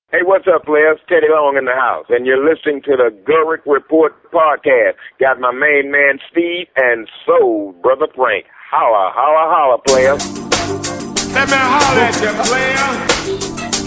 Hey, what's up, players? Teddy Long in the house, and you're listening to the Gurrick Report podcast. Got my main man Steve and Soul Brother Frank. Holla, holla, holla, players. Let me holler at you, player.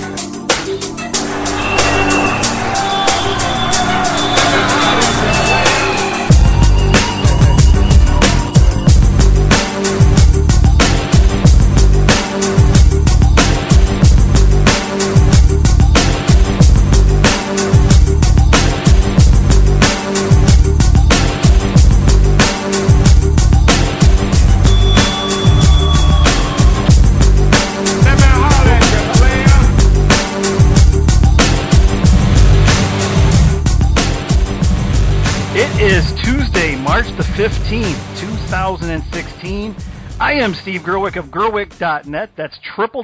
Is Tuesday, March the 15th, 2016. I am Steve Gerwick of Gerwick.net. That's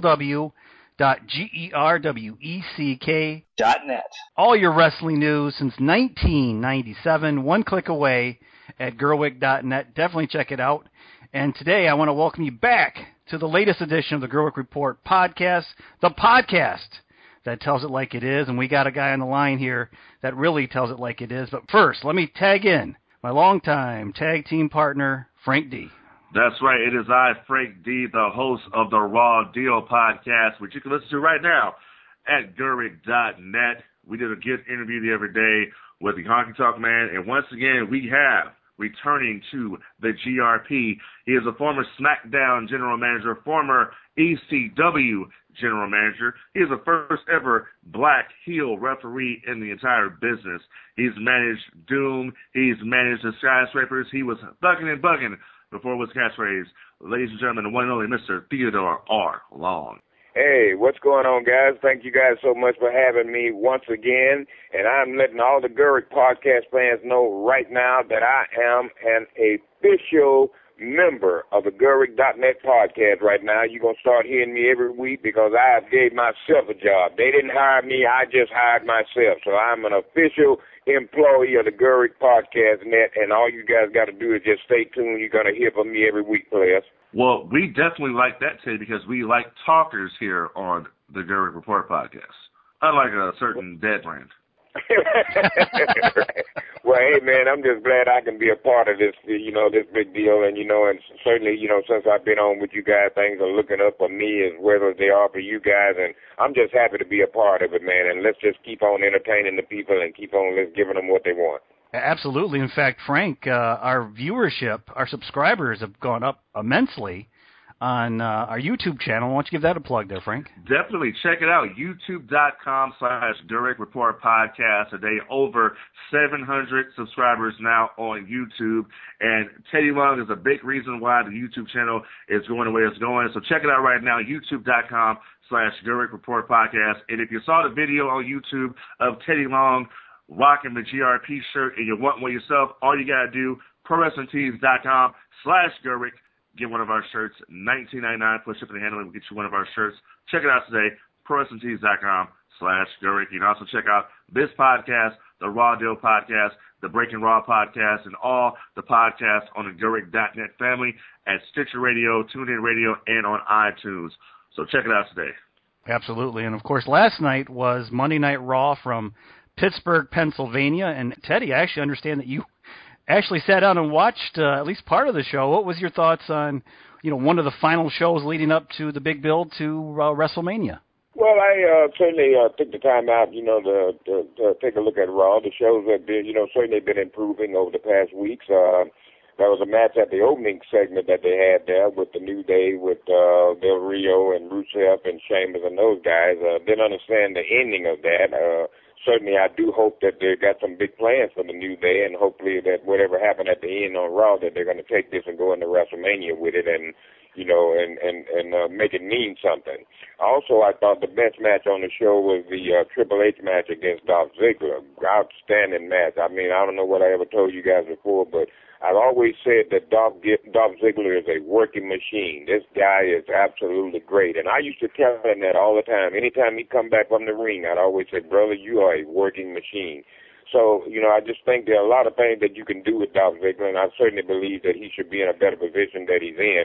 www.gerweck.net. All your wrestling news since 1997, one click away at Gerwick.net. Definitely check it out. And today I want to welcome you back to the latest edition of the Gerwick Report podcast, the podcast that tells it like it is, and we got a guy on the line here that really tells it like it is. But first, let me tag in my longtime tag team partner, Frank D. That's right. It is I, Frank D., the host of the Raw Deal podcast, which you can listen to right now at Gerwick.net. We did a good interview the other day with the Honky Tonk Man, and once again, we have returning to the GRP. He is a former SmackDown general manager, former ECW general manager. He is the first ever black heel referee in the entire business. He's managed Doom. He's managed the Skyscrapers. He was thugging and bugging before it was catchphrase. Ladies and gentlemen, the one and only Mr. Theodore R. Long. Hey, what's going on, guys? Thank you guys so much for having me once again. And I'm letting all the Gurrick podcast fans know right now that I am an official member of the Gerwick.net podcast right now. You're going to start hearing me every week because I have gave myself a job. They didn't hire me. I just hired myself. So I'm an official employee of the Gurrick podcast net, and all you guys got to do is just stay tuned. You're going to hear from me every week, players. Well, we definitely like that, Teddy, because we like talkers here on the Gurrick Report podcast. Unlike a certain dead brand. Well, hey, man, I'm just glad I can be a part of this, this big deal. And, and certainly, since I've been on with you guys, things are looking up for me as well as they are for you guys. And I'm just happy to be a part of it, man. And let's just keep on entertaining the people and keep on giving them what they want. Absolutely. In fact, Frank, our viewership, our subscribers have gone up immensely on our YouTube channel. Why don't you give that a plug there, Frank? Definitely. Check it out. YouTube.com/Gurrick Report Podcast. Today, over 700 subscribers now on YouTube. And Teddy Long is a big reason why the YouTube channel is going the way it's going. So check it out right now, YouTube.com/Gurrick Report Podcast. And if you saw the video on YouTube of Teddy Long rocking the GRP shirt and you want one yourself, all you got to do, ProWrestlingTees.com/Gurrick. Get one of our shirts, $19.99 plus shipping and handling. We'll get you one of our shirts. Check it out today, ProWrestlingTees.com/Gurrick. You can also check out this podcast, the Raw Deal podcast, the Breaking Raw podcast, and all the podcasts on the Gurrick.net family at Stitcher Radio, TuneIn Radio, and on iTunes. So check it out today. Absolutely. And, of course, last night was Monday Night Raw from Pittsburgh, Pennsylvania. And, Teddy, I actually understand that you actually sat down and watched at least part of the show. What was your thoughts on, one of the final shows leading up to the big build to WrestleMania? Well, I certainly took the time out, to take a look at Raw. The shows have been, certainly been improving over the past weeks. There was a match at the opening segment that they had there with the New Day, with Del Rio and Rusev and Sheamus and those guys. Didn't understand the ending of that. Certainly, I do hope that they got some big plans for the New Day, and hopefully that whatever happened at the end on Raw, that they're going to take this and go into WrestleMania with it, and make it mean something. Also, I thought the best match on the show was the Triple H match against Dolph Ziggler. Outstanding match. I mean, I don't know what I ever told you guys before, but I've always said that Dolph Ziggler is a working machine. This guy is absolutely great. And I used to tell him that all the time. Anytime he'd come back from the ring, I'd always say, brother, you are a working machine. So, I just think there are a lot of things that you can do with Dolph Ziggler, and I certainly believe that he should be in a better position that he's in.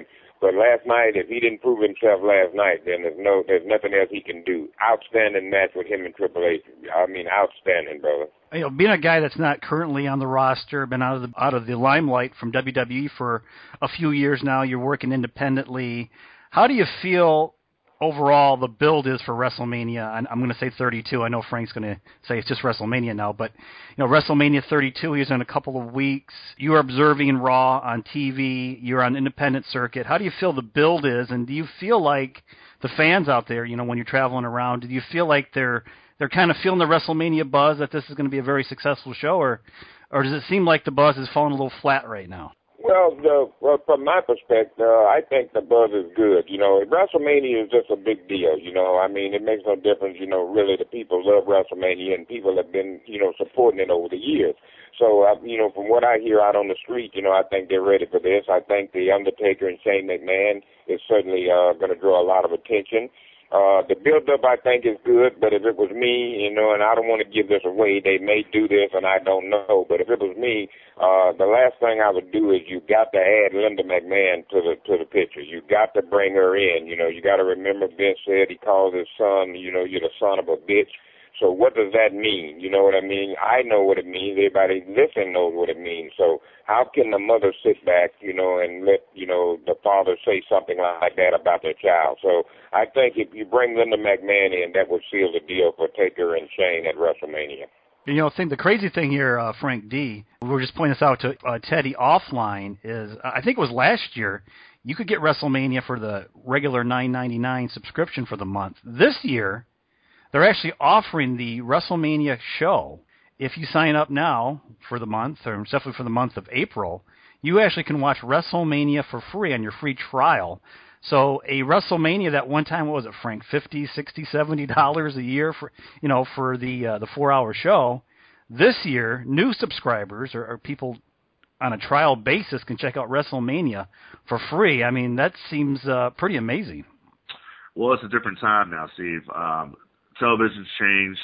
But last night, if he didn't prove himself last night, then there's nothing else he can do. Outstanding match with him and Triple H. I mean, outstanding, brother. You know, being a guy that's not currently on the roster, been out of the limelight from WWE for a few years now, you're working independently. How do you feel overall the build is for WrestleMania? I'm going to say 32. I know Frank's going to say it's just WrestleMania now, but you know, WrestleMania 32 is in a couple of weeks. You are observing Raw on TV. You're on independent circuit. How do you feel the build is, and do you feel like the fans out there, you know, when you're traveling around, do you feel like they're kind of feeling the WrestleMania buzz that this is going to be a very successful show, or does it seem like the buzz is falling a little flat right now? Well, from my perspective, I think the buzz is good. You know, WrestleMania is just a big deal. You know, I mean, it makes no difference. You know, really, the people love WrestleMania, and people have been, you know, supporting it over the years. So, you know, from what I hear out on the street, you know, I think they're ready for this. I think The Undertaker and Shane McMahon is certainly going to draw a lot of attention. The build-up, I think, is good, but if it was me, you know, and I don't want to give this away, they may do this, and I don't know, but if it was me, the last thing I would do is you got to add Linda McMahon to the picture. You got to bring her in. You know, you got to remember Vince said he called his son, you know, you're the son of a bitch. So what does that mean? You know what I mean? I know what it means. Everybody listening knows what it means. So how can the mother sit back, you know, and let, you know, the father say something like that about their child? So I think if you bring Linda McMahon in, that would seal the deal for Taker and Shane at WrestleMania. You know, the crazy thing here, Frank D., we were just pointing this out to Teddy offline, is I think it was last year, you could get WrestleMania for the regular $9.99 subscription for the month. This year, they're actually offering the WrestleMania show. If you sign up now for the month, or definitely for the month of April, you actually can watch WrestleMania for free on your free trial. So a WrestleMania that one time, what was it, Frank, $50, $60, $70 a year for, you know, for the 4-hour show. This year, new subscribers or people on a trial basis can check out WrestleMania for free. I mean, that seems pretty amazing. Well, it's a different time now, Steve. Television's changed.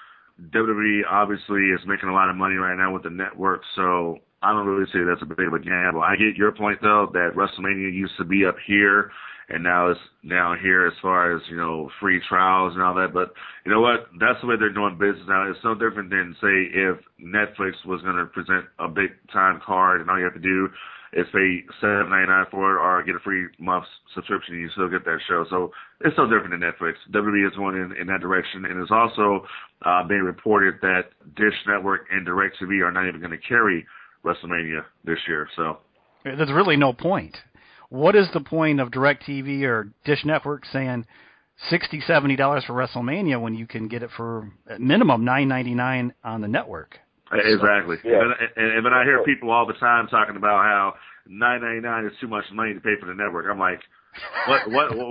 WWE obviously is making a lot of money right now with the network, so I don't really say that's a big of a gamble. I get your point, though, that WrestleMania used to be up here, and now it's down here as far as, you know, free trials and all that. But you know what? That's the way they're doing business now. It's no different than, say, if Netflix was going to present a big-time card, and all you have to do is pay $7.99 for it or get a free month's subscription, and you still get that show. So it's no different than Netflix. WWE is going in that direction, and it's also being reported that Dish Network and DirecTV are not even going to carry WrestleMania this year. So there's really no point. What is the point of DirecTV or Dish Network saying $60, $70 for WrestleMania when you can get it for at minimum $9.99 on the network? Exactly. So, yeah. And then I hear people all the time talking about how $9.99 is too much money to pay for the network. I'm like, what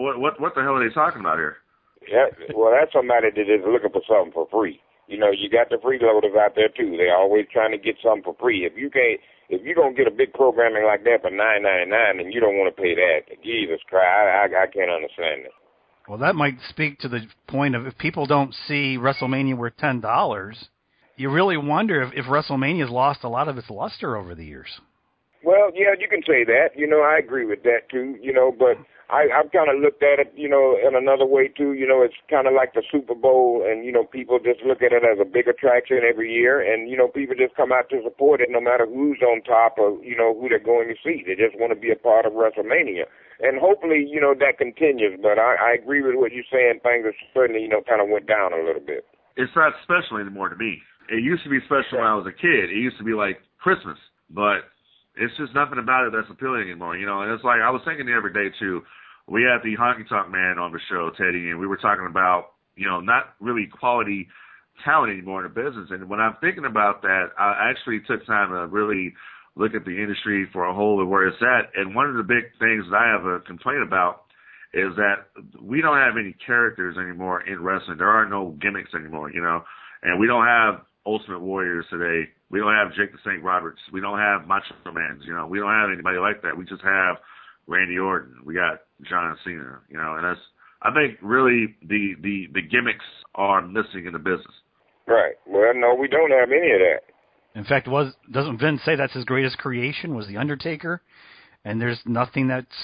the hell are they talking about here? Yeah, well, that's somebody that is looking for something for free. You know, you got the freeloaders out there too. They're always trying to get something for free. If you're gonna get a big programming like that for $9.99 and you don't want to pay that, Jesus Christ, I can't understand it. Well, that might speak to the point of if people don't see WrestleMania worth $10, you really wonder if WrestleMania has lost a lot of its luster over the years. Well, yeah, you can say that. You know, I agree with that too. You know, but I've kind of looked at it, you know, in another way too. You know, it's kind of like the Super Bowl, and you know, people just look at it as a big attraction every year, and you know, people just come out to support it, no matter who's on top or you know who they're going to see. They just want to be a part of WrestleMania, and hopefully, you know, that continues. But I agree with what you're saying. Things have certainly, you know, kind of went down a little bit. It's not special anymore to me. It used to be special when I was a kid. It used to be like Christmas, but it's just nothing about it that's appealing anymore, you know. And it's like I was thinking the other day too. We had the Honky Tonk Man on the show, Teddy, and we were talking about, you know, not really quality talent anymore in the business. And when I'm thinking about that, I actually took time to really look at the industry for a whole and where it's at. And one of the big things that I have a complaint about is that we don't have any characters anymore in wrestling. There are no gimmicks anymore, you know, and we don't have Ultimate Warriors today. We don't have Jake the Snake Roberts. We don't have Macho Mans, you know. We don't have anybody like that. We just have Randy Orton. We got John Cena, you know, and that's, I think really the gimmicks are missing in the business. Right. Well, no, we don't have any of that. In fact, doesn't Vince say that's his greatest creation was The Undertaker? And there's nothing that's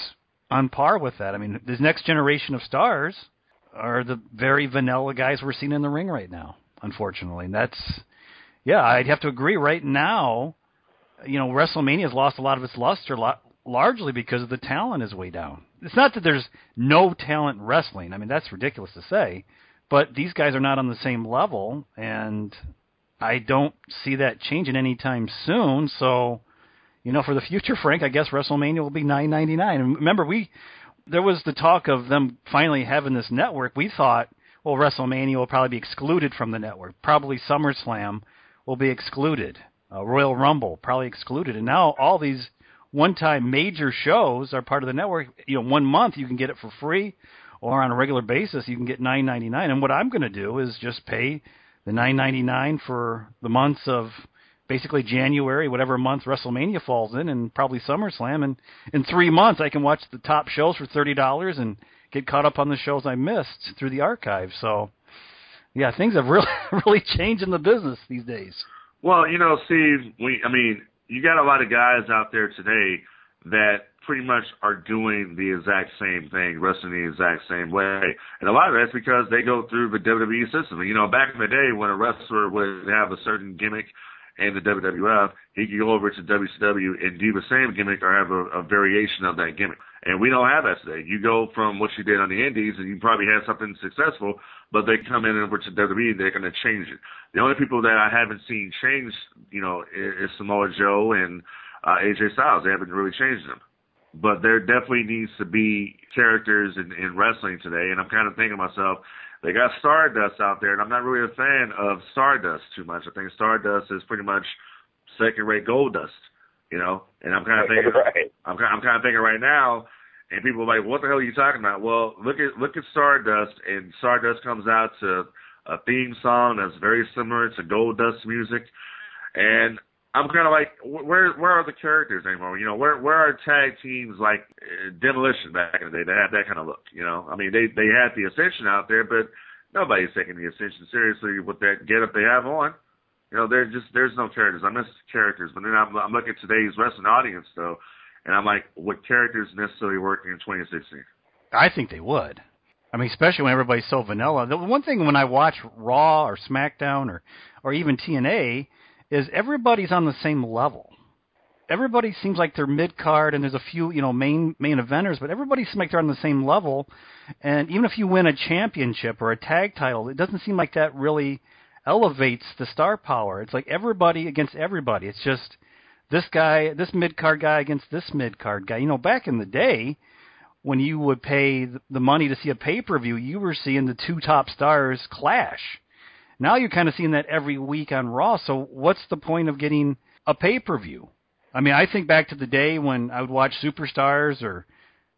on par with that. I mean, this next generation of stars are the very vanilla guys we're seeing in the ring right now, unfortunately. And that's, yeah, I'd have to agree. Right now, you know, WrestleMania has lost a lot of its luster, largely because the talent is way down. It's not that there's no talent in wrestling. I mean, that's ridiculous to say. But these guys are not on the same level, and I don't see that changing anytime soon. So, you know, for the future, Frank, I guess WrestleMania will be $9.99. And remember, there was the talk of them finally having this network. We thought, well, WrestleMania will probably be excluded from the network. Probably SummerSlam will be excluded. Royal Rumble probably excluded. And now all these one-time major shows are part of the network. You know, 1 month you can get it for free, or on a regular basis you can get $9.99. And what I'm going to do is just pay the $9.99 for the months of basically January, whatever month WrestleMania falls in, and probably SummerSlam. And in 3 months I can watch the top shows for $30 and get caught up on the shows I missed through the archive. So, yeah, things have really changed in the business these days. Well, you know, Steve, you got a lot of guys out there today that pretty much are doing the exact same thing, wrestling the exact same way. And a lot of that's because they go through the WWE system. You know, back in the day when a wrestler would have a certain gimmick in the WWF, he could go over to WCW and do the same gimmick or have a variation of that gimmick. And we don't have that today. You go from what you did on the Indies, and you probably have something successful, but they come in over to WWE, they're going to change it. The only people that I haven't seen change, you know, is Samoa Joe and AJ Styles. They haven't really changed them. But there definitely needs to be characters in wrestling today, and I'm kind of thinking to myself, they got Stardust out there, and I'm not really a fan of Stardust too much. I think Stardust is pretty much second-rate Goldust, you know. And I'm kind of thinking, right. I'm kind of thinking right now, and people are like, "What the hell are you talking about?" Well, look at Stardust, and Stardust comes out to a theme song that's very similar to Goldust music, and I'm kind of like, where are the characters anymore? You know, where are tag teams like Demolition back in the day that had that kind of look? You know, I mean, they had the Ascension out there, but nobody's taking the Ascension seriously with that getup they have on. You know, there's no characters. I miss characters, but then I'm looking at today's wrestling audience though, and I'm like, what characters necessarily working in 2016? I think they would. I mean, especially when everybody's so vanilla. The one thing when I watch Raw or SmackDown or even TNA is everybody's on the same level. Everybody seems like they're mid-card, and there's a few, you know, main eventers, but everybody seems like they're on the same level. And even if you win a championship or a tag title, it doesn't seem like that really elevates the star power. It's like everybody against everybody. It's just this guy, this mid-card guy against this mid-card guy. You know, back in the day, when you would pay the money to see a pay-per-view, you were seeing the two top stars clash. Now you're kind of seeing that every week on Raw, so what's the point of getting a pay-per-view? I mean, I think back to the day when I would watch Superstars or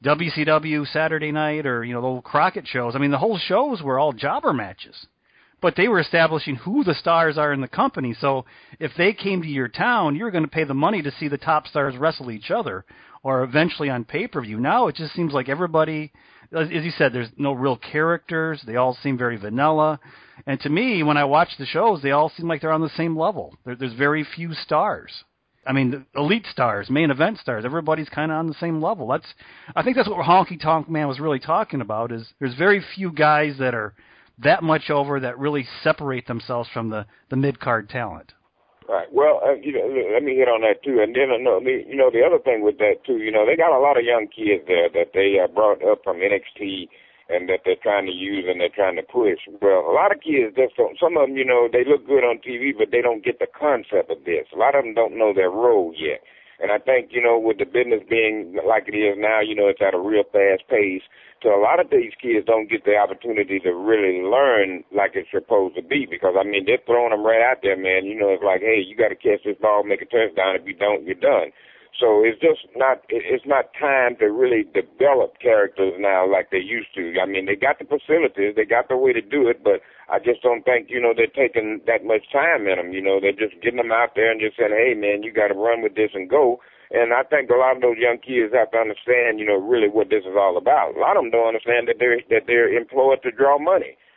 WCW Saturday Night or, you know, the old Crockett shows. I mean, the whole shows were all jobber matches, but they were establishing who the stars are in the company. So if they came to your town, you were going to pay the money to see the top stars wrestle each other or eventually on pay-per-view. Now it just seems like everybody, as you said, there's no real characters. They all seem very vanilla. And to me, when I watch the shows, they all seem like they're on the same level. There's very few stars. I mean, the elite stars, main event stars, everybody's kind of on the same level. I think that's what Honky Tonk Man was really talking about, is there's very few guys that are that much over that really separate themselves from the mid-card talent. Right. Well, you know, let me hit on that too. And then, you know, the other thing with that too, you know, they got a lot of young kids there that they brought up from NXT and that they're trying to use and they're trying to push. Well, a lot of kids just don't. Some of them, you know, they look good on TV, but they don't get the concept of this. A lot of them don't know their role yet. And I think, you know, with the business being like it is now, you know, it's at a real fast pace. So a lot of these kids don't get the opportunity to really learn like it's supposed to be because, I mean, they're throwing them right out there, man. You know, it's like, hey, you got to catch this ball, make a touchdown. If you don't, you're done. So it's just not time to really develop characters now like they used to. I mean, they got the facilities, they got the way to do it, but I just don't think, you know, they're taking that much time in them. You know, they're just getting them out there and just saying, hey, man, you got to run with this and go. And I think a lot of those young kids have to understand, you know, really what this is all about. A lot of them don't understand that they're employed to draw money.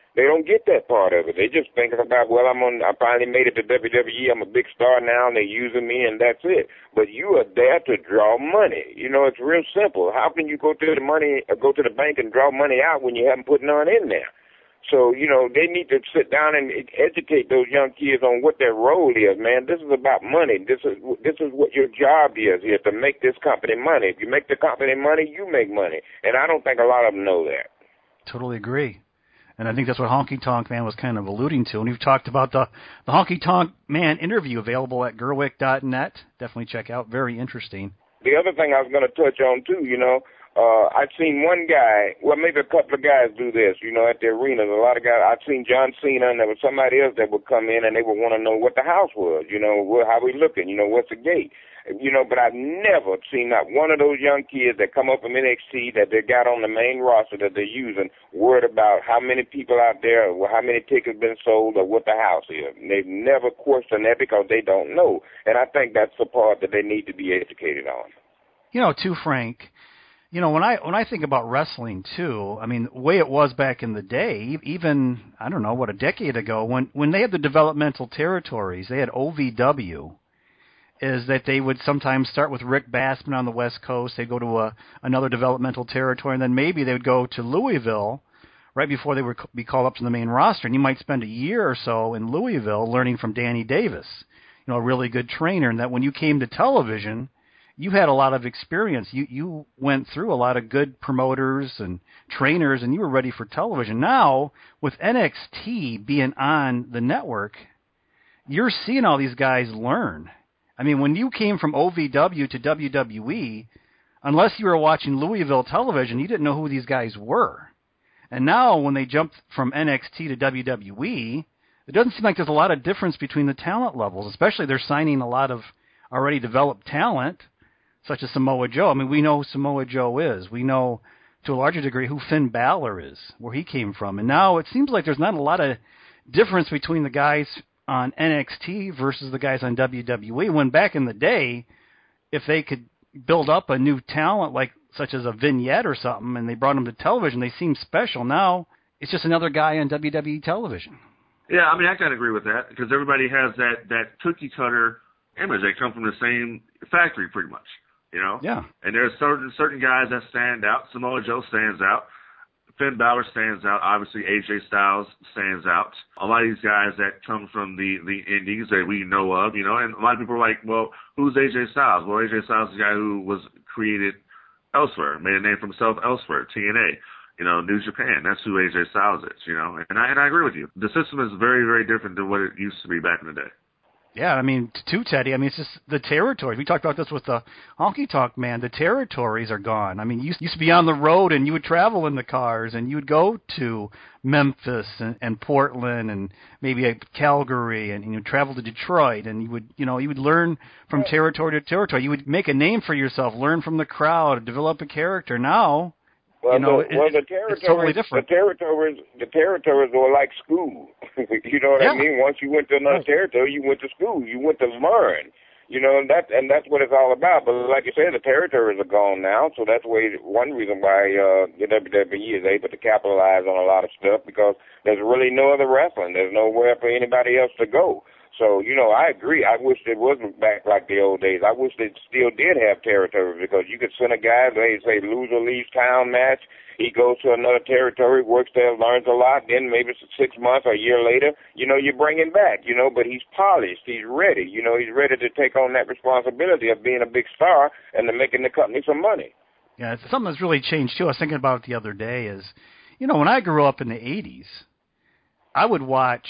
They don't get that part of it. They just think about, well, I finally made it to WWE. I'm a big star now, and they're using me, and that's it. But you are there to draw money. You know, it's real simple. How can you go to the bank and draw money out when you haven't put none in there? So, you know, they need to sit down and educate those young kids on what their role is, man. This is about money. This is what your job is here, to make this company money. If you make the company money, you make money. And I don't think a lot of them know that. Totally agree. And I think that's what Honky Tonk Man was kind of alluding to. And we've talked about the Honky Tonk Man interview available at Gerwick.net. Definitely check out. Very interesting. The other thing I was going to touch on, too, you know, I've seen one guy, well, maybe a couple of guys do this, you know, at the arenas. A lot of guys, I've seen John Cena, and there was somebody else that would come in, and they would want to know what the house was, you know, how we looking, you know, what's the gate. You know, but I've never seen not one of those young kids that come up from NXT that they got on the main roster that they're using worried about how many people out there, or how many tickets been sold, or what the house is. And they've never questioned that because they don't know. And I think that's the part that they need to be educated on. You know, too, Frank, you know, when I think about wrestling, too, I mean, the way it was back in the day, even, I don't know, a decade ago, when they had the developmental territories, they had OVW, is that they would sometimes start with Rick Bassman on the West Coast. They'd go to another developmental territory, and then maybe they would go to Louisville right before they would be called up to the main roster. And you might spend a year or so in Louisville learning from Danny Davis, you know, a really good trainer, and that when you came to television, you had a lot of experience. You went through a lot of good promoters and trainers, and you were ready for television. Now, with NXT being on the network, you're seeing all these guys learn. I mean, when you came from OVW to WWE, unless you were watching Louisville television, you didn't know who these guys were. And now when they jumped from NXT to WWE, it doesn't seem like there's a lot of difference between the talent levels, especially they're signing a lot of already developed talent, such as Samoa Joe. I mean, we know who Samoa Joe is. We know, to a larger degree, who Finn Balor is, where he came from. And now it seems like there's not a lot of difference between the guys on NXT versus the guys on WWE, when back in the day, if they could build up a new talent, like such as a vignette or something, and they brought them to television, they seemed special. Now, it's just another guy on WWE television. Yeah, I mean, I kind of agree with that, because everybody has that cookie-cutter image. They come from the same factory, pretty much, you know? Yeah. And there's certain guys that stand out. Samoa Joe stands out. Finn Balor stands out. Obviously, AJ Styles stands out. A lot of these guys that come from the indies that we know of, you know, and a lot of people are like, well, who's AJ Styles? Well, AJ Styles is a guy who was created elsewhere, made a name for himself elsewhere, TNA, you know, New Japan. That's who AJ Styles is, you know, and I agree with you. The system is very, very different than what it used to be back in the day. Yeah, I mean, too, Teddy, I mean, it's just the territories. We talked about this with the Honky Tonk Man. The territories are gone. I mean, you used to be on the road, and you would travel in the cars, and you would go to Memphis and Portland and maybe Calgary, and you would travel to Detroit, and you would learn from territory to territory. You would make a name for yourself, learn from the crowd, develop a character. Now, well, it's totally different. The territories were like school. You know what I mean? Once you went to another territory, you went to school. You went to learn. You know, and that's what it's all about. But like you said, the territories are gone now, so that's one reason why the WWE is able to capitalize on a lot of stuff, because there's really no other wrestling. There's nowhere for anybody else to go. So, you know, I agree. I wish it wasn't back like the old days. I wish they still did have territories, because you could send a guy, they say, loser leaves town match. He goes to another territory, works there, learns a lot. Then maybe 6 months or a year later, you know, you bring him back, you know, but he's polished. He's ready. You know, he's ready to take on that responsibility of being a big star and to making the company some money. Yeah, it's something that's really changed, too. I was thinking about it the other day is, you know, when I grew up in the 80s, I would watch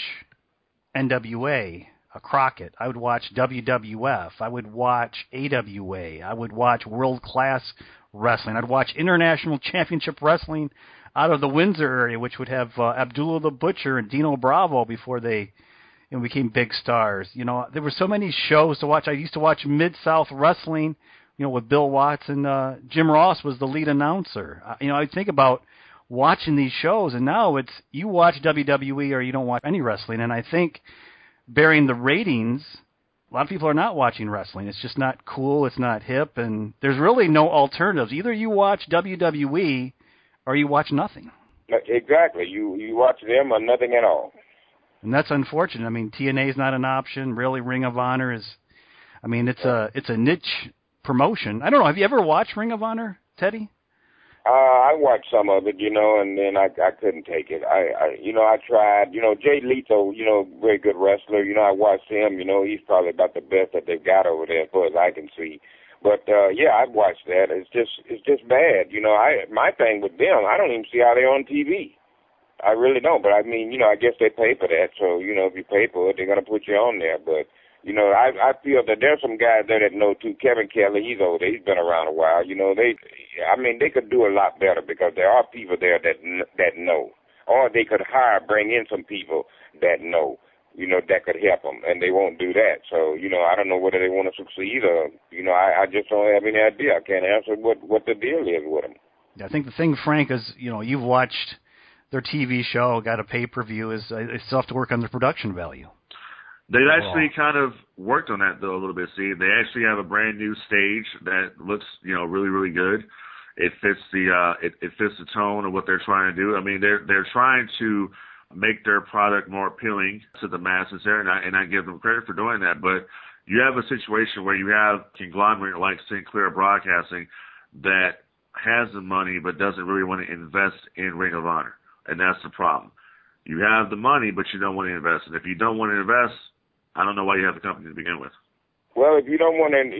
NWA, Crockett. I would watch WWF. I would watch AWA. I would watch World Class Wrestling. I'd watch International Championship Wrestling out of the Windsor area, which would have Abdullah the Butcher and Dino Bravo before they became big stars. You know, there were so many shows to watch. I used to watch Mid-South Wrestling, you know, with Bill Watts, and Jim Ross was the lead announcer. You know, I think about watching these shows, and now it's you watch WWE or you don't watch any wrestling. And I think bearing the ratings, a lot of people are not watching wrestling. It's just not cool. It's not hip. And there's really no alternatives. Either you watch WWE or you watch nothing. Exactly. You watch them or nothing at all. And that's unfortunate. I mean, TNA is not an option. Really, Ring of Honor is. I mean, it's a niche promotion. I don't know. Have you ever watched Ring of Honor, Teddy? I watched some of it, and then I couldn't take it. I tried. Jay Lethal, very good wrestler. I watched him. He's probably about the best that they've got over there, as far as I can see. But yeah, I've watched that. It's just bad. My thing with them, I don't even see how they're on TV. I really don't. But I mean, I guess they pay for that. So if you pay for it, they're gonna put you on there. But I feel that there's some guys there that know too. Kevin Kelly, he's older. He's been around a while. They could do a lot better because there are people there that know, or they could bring in some people that know, that could help them, and they won't do that. So, I don't know whether they want to succeed or, I just don't have any idea. I can't answer what the deal is with them. I think the thing, Frank, is, you've watched their TV show, got a pay-per-view, is they still have to work on their production value. They've actually kind of worked on that, though, a little bit. See, they actually have a brand new stage that looks, really, really good. It fits it fits the tone of what they're trying to do. I mean, they're trying to make their product more appealing to the masses there, and I give them credit for doing that. But you have a situation where you have a conglomerate like Sinclair Broadcasting that has the money but doesn't really want to invest in Ring of Honor, and that's the problem. You have the money, but you don't want to invest. And if you don't want to invest, I don't know why you have the company to begin with. Well, if you don't want to,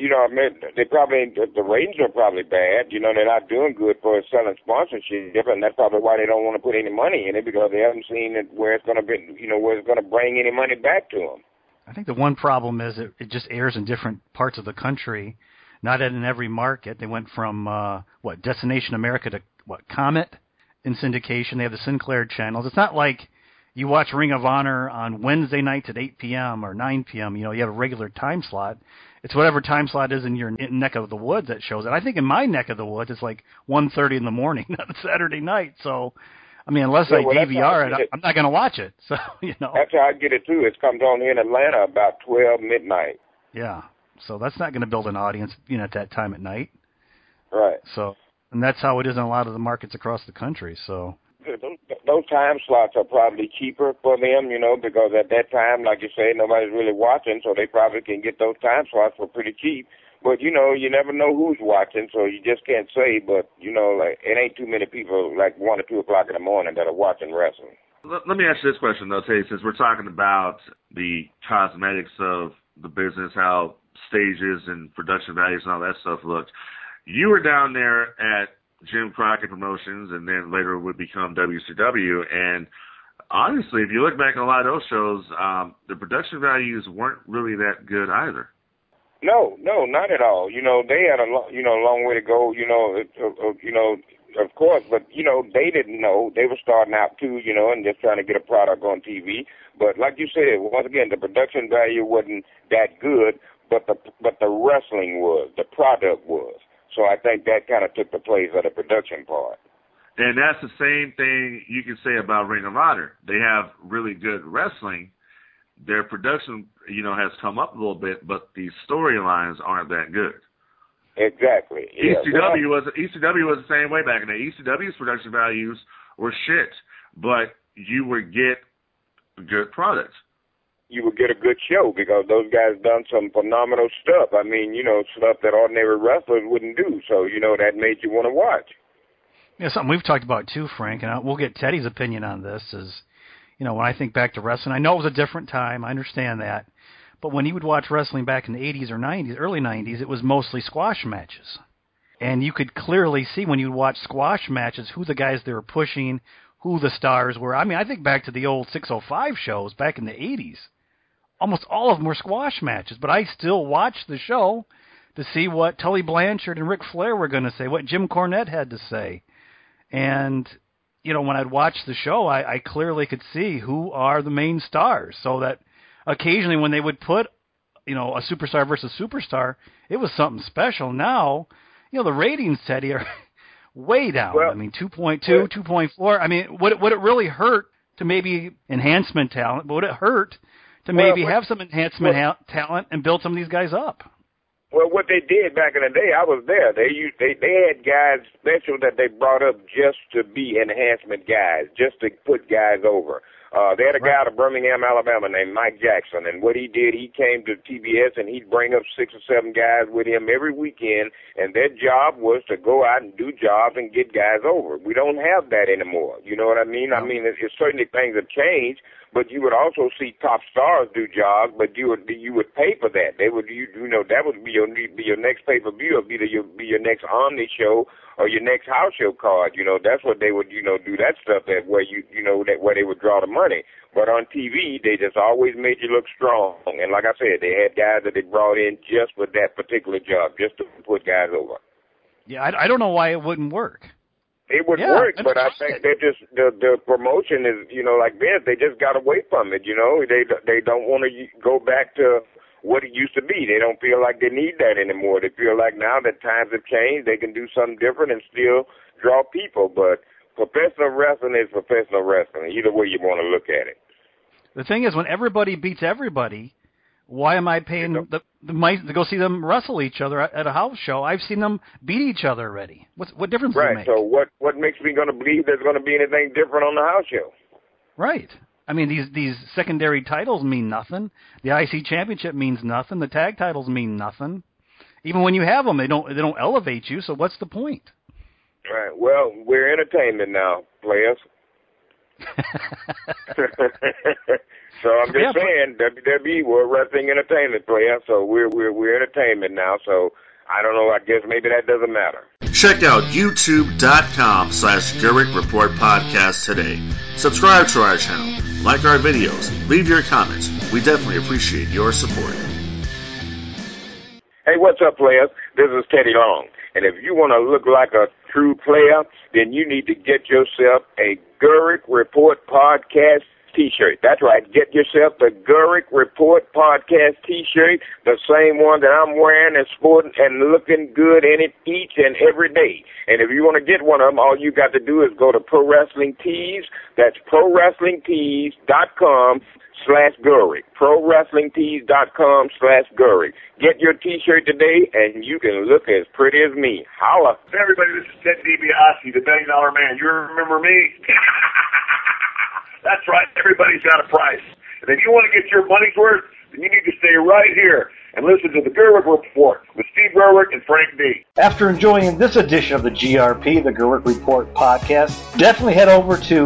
the ratings are probably bad. They're not doing good for selling sponsorship, and that's probably why they don't want to put any money in it, because they haven't seen it where it's going to be, where it's going to bring any money back to them. I think the one problem is it just airs in different parts of the country, not in every market. They went from, Destination America to, Comet in syndication. They have the Sinclair channels. It's not like you watch Ring of Honor on Wednesday nights at 8 p.m. or 9 p.m. You have a regular time slot. It's whatever time slot is in your neck of the woods that shows it. I think in my neck of the woods, it's like 1:30 in the morning on Saturday night. So, I mean, unless I DVR it, I'm not going to watch it. So, That's how I get it, too. It comes on here in Atlanta about 12 midnight. Yeah. So that's not going to build an audience, at that time at night. Right. So, and that's how it is in a lot of the markets across the country. So those time slots are probably cheaper for them, because at that time, like you say, nobody's really watching, so they probably can get those time slots for pretty cheap. But, you never know who's watching, so you just can't say. But, it ain't too many people, like 1 or 2 o'clock in the morning, that are watching wrestling. Let me ask you this question, though, Tate, since we're talking about the cosmetics of the business, how stages and production values and all that stuff look. You were down there at Jim Crockett Promotions, and then later would become WCW. And honestly, if you look back on a lot of those shows, the production values weren't really that good either. No, not at all. They had a long way to go. Of course, but they didn't know. They were starting out too, and just trying to get a product on TV. But like you said, once again, the production value wasn't that good, but the wrestling was, the product was. So I think that kind of took the place of the production part. And that's the same thing you can say about Ring of Honor. They have really good wrestling. Their production, has come up a little bit, but the storylines aren't that good. Exactly. Yeah. ECW was the same way back in the day. ECW's production values were shit, but you would get good products. You would get a good show because those guys done some phenomenal stuff. I mean, stuff that ordinary wrestlers wouldn't do. So, that made you want to watch. Yeah, something we've talked about too, Frank, and we'll get Teddy's opinion on this is, when I think back to wrestling, I know it was a different time. I understand that. But when you would watch wrestling back in the 80s or 90s, early 90s, it was mostly squash matches. And you could clearly see when you watch squash matches who the guys they were pushing, who the stars were. I mean, I think back to the old 605 shows back in the 80s. Almost all of them were squash matches, but I still watched the show to see what Tully Blanchard and Ric Flair were going to say, what Jim Cornette had to say. And, when I'd watch the show, I clearly could see who are the main stars, so that occasionally when they would put, a superstar versus superstar, it was something special. Now, the ratings, Teddy, are way down. Well, 2.2, 2.4. I mean, would it really hurt to maybe enhancement talent? But would it hurt to maybe have some enhancement talent and build some of these guys up? Well, what they did back in the day, I was there. They had guys special that they brought up just to be enhancement guys, just to put guys over. They had a guy out of Birmingham, Alabama named Mike Jackson, and what he did, he came to TBS and he'd bring up 6 or 7 guys with him every weekend, and their job was to go out and do jobs and get guys over. We don't have that anymore. You know what I mean? I mean, it's certainly things have changed, but you would also see top stars do jobs, but you would pay for that. They would, that would be your next pay-per-view, or be your next Omni show or your next house show card. That's what they would, do that stuff that where where they would draw the money. But on TV, they just always made you look strong. And like I said, they had guys that they brought in just for that particular job, just to put guys over. Yeah, I don't know why it wouldn't work. It would work, but I think they're just the promotion is, like this. They just got away from it. They don't want to go back to what it used to be. They don't feel like they need that anymore. They feel like now that times have changed, they can do something different and still draw people. But professional wrestling is professional wrestling, either way you want to look at it. The thing is, when everybody beats everybody, why am I paying the mice to go see them wrestle each other at a house show? I've seen them beat each other already. What difference does it make? Right, so what makes me going to believe there's going to be anything different on the house show? Right. I mean, these secondary titles mean nothing. The IC Championship means nothing. The tag titles mean nothing. Even when you have them, they don't elevate you, so what's the point? Right, well, we're entertainment now, players. So I'm just saying, WWE, we're wrestling entertainment player, so we're entertainment now, so I don't know, I guess maybe that doesn't matter. Check out youtube.com/Gerwick Report Podcast today. Subscribe to our channel, like our videos, leave your comments. We definitely appreciate your support. Hey, what's up, players? This is Teddy Long, and if you want to look like a true player, then you need to get yourself a Gerwick Report Podcast T-shirt. That's right. Get yourself the Gerwick Report Podcast T-shirt, the same one that I'm wearing and sporting and looking good in it each and every day. And if you want to get one of them, all you got to do is go to Pro Wrestling Tees. That's ProWrestlingTees.com/Gerwick. ProWrestlingTees.com/Gerwick. Get your T-shirt today, and you can look as pretty as me. Holla. Hey, everybody, this is Ted DiBiase, the $1 billion man. You remember me? That's right. Everybody's got a price. And if you want to get your money's worth, then you need to stay right here and listen to the Gerwick Report with Steve Gerwick and Frank D. After enjoying this edition of the GRP, the Gerwick Report podcast, definitely head over to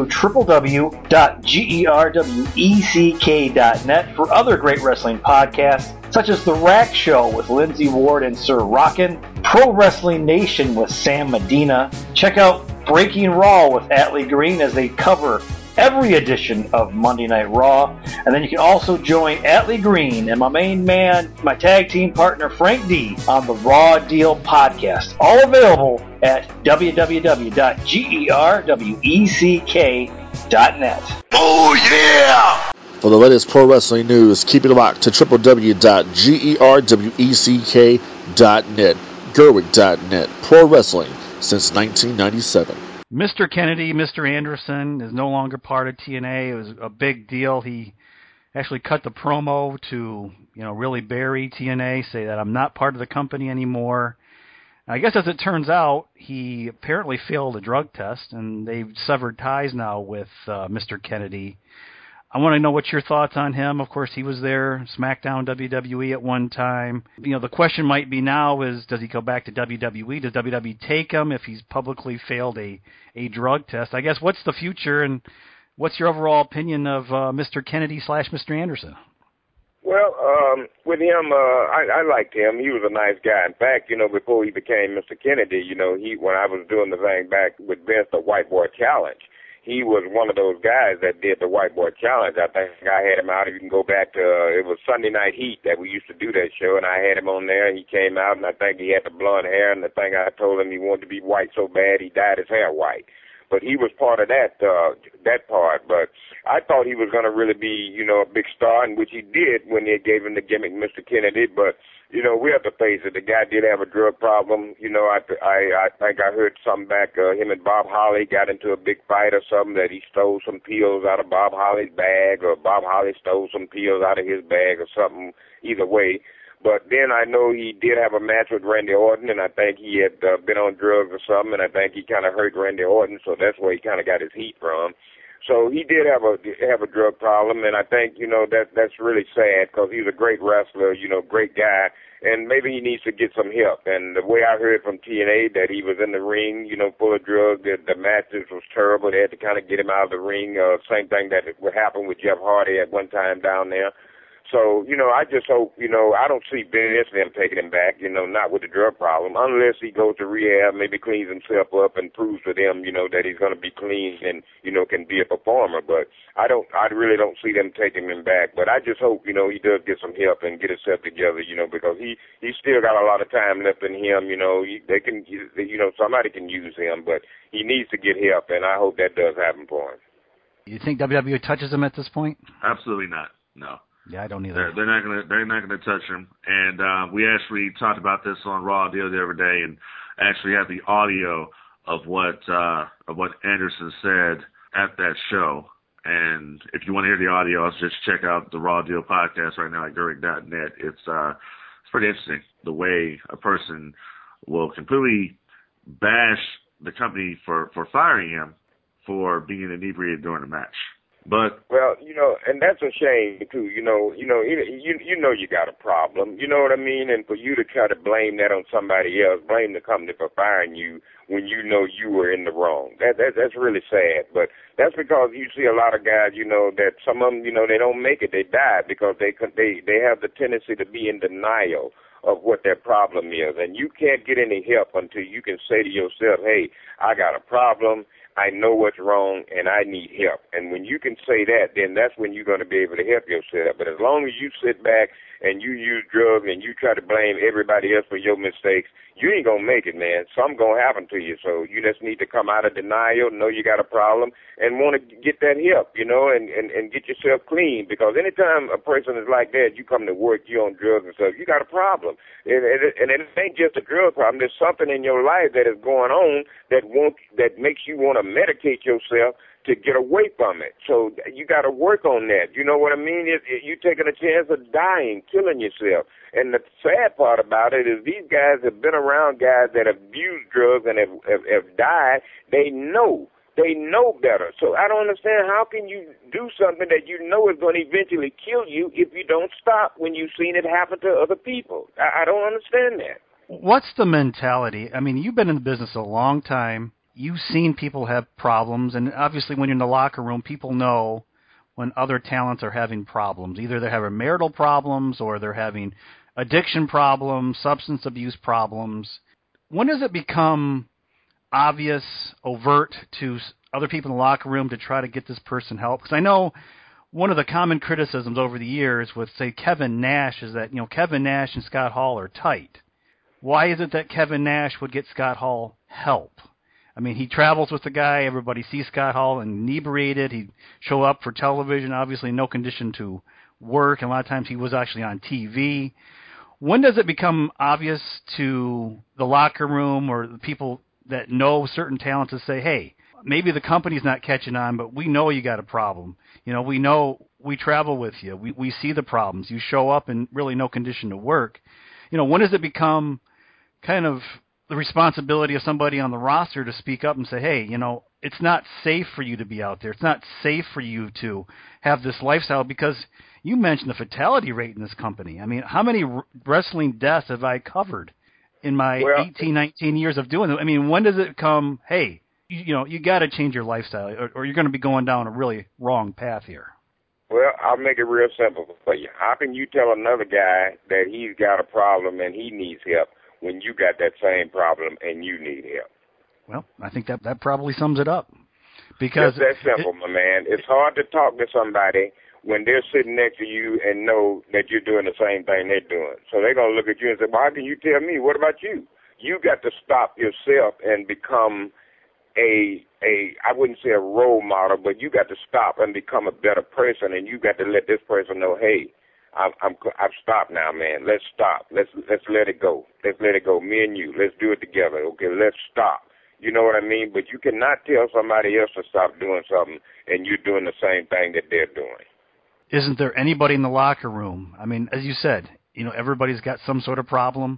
www.gerweck.net for other great wrestling podcasts, such as The Rack Show with Lindsay Ward and Sir Rockin', Pro Wrestling Nation with Sam Medina. Check out Breaking Raw with Atlee Green as they cover every edition of Monday Night Raw. And then you can also join Atlee Green and my main man, my tag team partner Frank D on the Raw Deal podcast. All available at www.gerweck.net. Oh, yeah! For the latest pro wrestling news, keep it locked to www.gerweck.net. Gerwick.net. Pro wrestling since 1997. Mr. Kennedy, Mr. Anderson is no longer part of TNA. It was a big deal. He actually cut the promo to, really bury TNA, say that I'm not part of the company anymore. I guess as it turns out, he apparently failed a drug test, and they've severed ties now with Mr. Kennedy. I want to know what your thoughts on him. Of course, he was there, SmackDown, WWE at one time. The question might be now is, does he go back to WWE? Does WWE take him if he's publicly failed a drug test? I guess, what's the future, and what's your overall opinion of Mr. Kennedy / Mr. Anderson? Well, with him, I liked him. He was a nice guy. In fact, before he became Mr. Kennedy, when I was doing the thing back with Vince, the White Boy Challenge, he was one of those guys that did the White Boy Challenge. I think I had him out. If you can go back to, it was Sunday Night Heat that we used to do that show, and I had him on there, and he came out, and I think he had the blonde hair, and the thing I told him he wanted to be white so bad, he dyed his hair white. But he was part of that part. But I thought he was going to really be, a big star, in which he did when they gave him the gimmick, Mr. Kennedy. But, we have to face it. The guy did have a drug problem. I think I heard something back. Him and Bob Holly got into a big fight or something, that he stole some pills out of Bob Holly's bag, or Bob Holly stole some pills out of his bag or something. Either way. But then I know he did have a match with Randy Orton, and I think he had been on drugs or something, and I think he kind of hurt Randy Orton, so that's where he kind of got his heat from. So he did have a drug problem, and I think, you know, that's really sad because he's a great wrestler, you know, great guy, and maybe he needs to get some help. And the way I heard from TNA that he was in the ring, you know, full of drugs, the matches was terrible. They had to kind of get him out of the ring. Same thing that would happen with Jeff Hardy at one time down there. So, you know, I just hope, you know, I don't see Vince and them taking him back, you know, not with the drug problem, unless he goes to rehab, maybe cleans himself up and proves to them, you know, that he's going to be clean and, you know, can be a performer. But I really don't see them taking him back. But I just hope, you know, he does get some help and get himself together, you know, because he's still got a lot of time left in him, you know, somebody can use him, but he needs to get help, and I hope that does happen for him. You think WWE touches him at this point? Absolutely not. No. Yeah, I don't either. They're not gonna touch him. And we actually talked about this on Raw the other day, and actually have the audio of what Anderson said at that show. And if you want to hear the audio, just check out the Raw Deal podcast right now at Gerwig.net. It's pretty interesting the way a person will completely bash the company for firing him for being inebriated during the match. But well, you know, and that's a shame too. You know, you got a problem. You know what I mean? And for you to try to blame that on somebody else, blame the company for firing you when you know you were in the wrong. That's really sad. But that's because you see a lot of guys, you know, that some of them, you know, they don't make it. They die because they have the tendency to be in denial of what their problem is, and you can't get any help until you can say to yourself, "Hey, I got a problem. I know what's wrong, and I need help." And when you can say that, then that's when you're going to be able to help yourself. But as long as you sit back and you use drugs and you try to blame everybody else for your mistakes, you ain't going to make it, man. Something's going to happen to you. So you just need to come out of denial, know you got a problem, and want to get that help, you know, and get yourself clean. Because anytime a person is like that, you come to work, you're on drugs and stuff, you got a problem. And it ain't just a drug problem. There's something in your life that is going on that makes you want to medicate yourself to get away from it. So you got to work on that. You know what I mean? You're taking a chance of dying, killing yourself. And the sad part about it is these guys have been around guys that have used drugs and have died. They know better. So I don't understand, how can you do something that you know is going to eventually kill you if you don't stop when you've seen it happen to other people? I don't understand that. What's the mentality? I mean, you've been in the business a long time. You've seen people have problems, and obviously when you're in the locker room, people know when other talents are having problems. Either they're having marital problems or they're having addiction problems, substance abuse problems. When does it become obvious, overt to other people in the locker room to try to get this person help? Because I know one of the common criticisms over the years with, say, Kevin Nash is that, you know, Kevin Nash and Scott Hall are tight. Why is it that Kevin Nash would get Scott Hall help? I mean, he travels with the guy. Everybody sees Scott Hall inebriated. He'd show up for television, obviously no condition to work, and a lot of times he was actually on TV. When does it become obvious to the locker room or the people that know certain talents to say, hey, maybe the company's not catching on, but we know you got a problem. You know, we know, we travel with you. We see the problems. You show up in really no condition to work. You know, when does it become kind of the responsibility of somebody on the roster to speak up and say, hey, you know, it's not safe for you to be out there. It's not safe for you to have this lifestyle, because you mentioned the fatality rate in this company. I mean, how many wrestling deaths have I covered in my 18, 19 years of doing it? I mean, when does it come, hey, you know, you got to change your lifestyle or you're going to be going down a really wrong path here? Well, I'll make it real simple for you. How can you tell another guy that he's got a problem and he needs help when you got that same problem and you need help? Well, I think that probably sums it up. Because just that simple, my man. It's hard to talk to somebody when they're sitting next to you and know that you're doing the same thing they're doing. So they're going to look at you and say, well, how can you tell me? What about you? You got to stop yourself and become I wouldn't say a role model, but you got to stop and become a better person, and you got to let this person know, hey, I've stopped now, man. Let's stop. Let's let it go. Let's let it go. Me and you. Let's do it together. Okay, let's stop. You know what I mean? But you cannot tell somebody else to stop doing something, and you're doing the same thing that they're doing. Isn't there anybody in the locker room? I mean, as you said, everybody's got some sort of problem.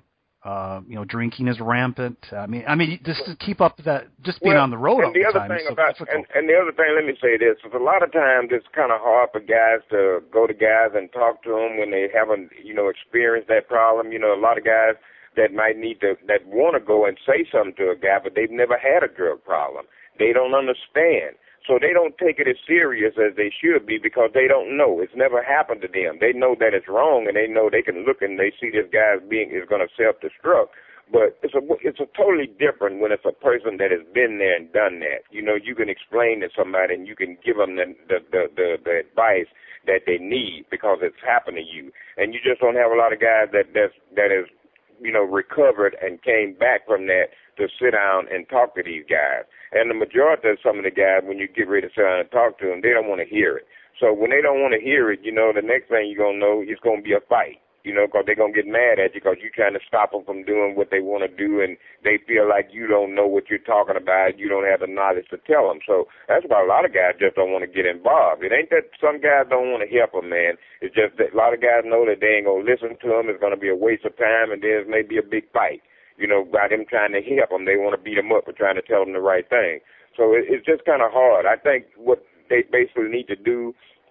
Drinking is rampant. I mean, just to keep up that, just being on the road all the time is so difficult. And the other thing, let me say this, is a lot of times it's kind of hard for guys to go to guys and talk to them when they haven't, experienced that problem. A lot of guys that that want to go and say something to a guy, but they've never had a drug problem. They don't understand. So they don't take it as serious as they should be because they don't know. It's never happened to them. They know that it's wrong, and they know they can look and they see this guy is going to self-destruct. But it's a totally different when it's a person that has been there and done that. You can explain to somebody and you can give them the advice that they need because it's happened to you. And you just don't have a lot of guys that has recovered and came back from that to sit down and talk to these guys. And the majority of some of the guys, when you get ready to sit down and talk to them, they don't want to hear it. So when they don't want to hear it, the next thing you're going to know is going to be a fight, because they're going to get mad at you because you're trying to stop them from doing what they want to do, and they feel like you don't know what you're talking about. You don't have the knowledge to tell them. So that's why a lot of guys just don't want to get involved. It ain't that some guys don't want to help them, man. It's just that a lot of guys know that they ain't going to listen to them. It's going to be a waste of time, and there's maybe a big fight. By them trying to help them, they want to beat them up for trying to tell them the right thing. So it's just kind of hard. I think what they basically need to do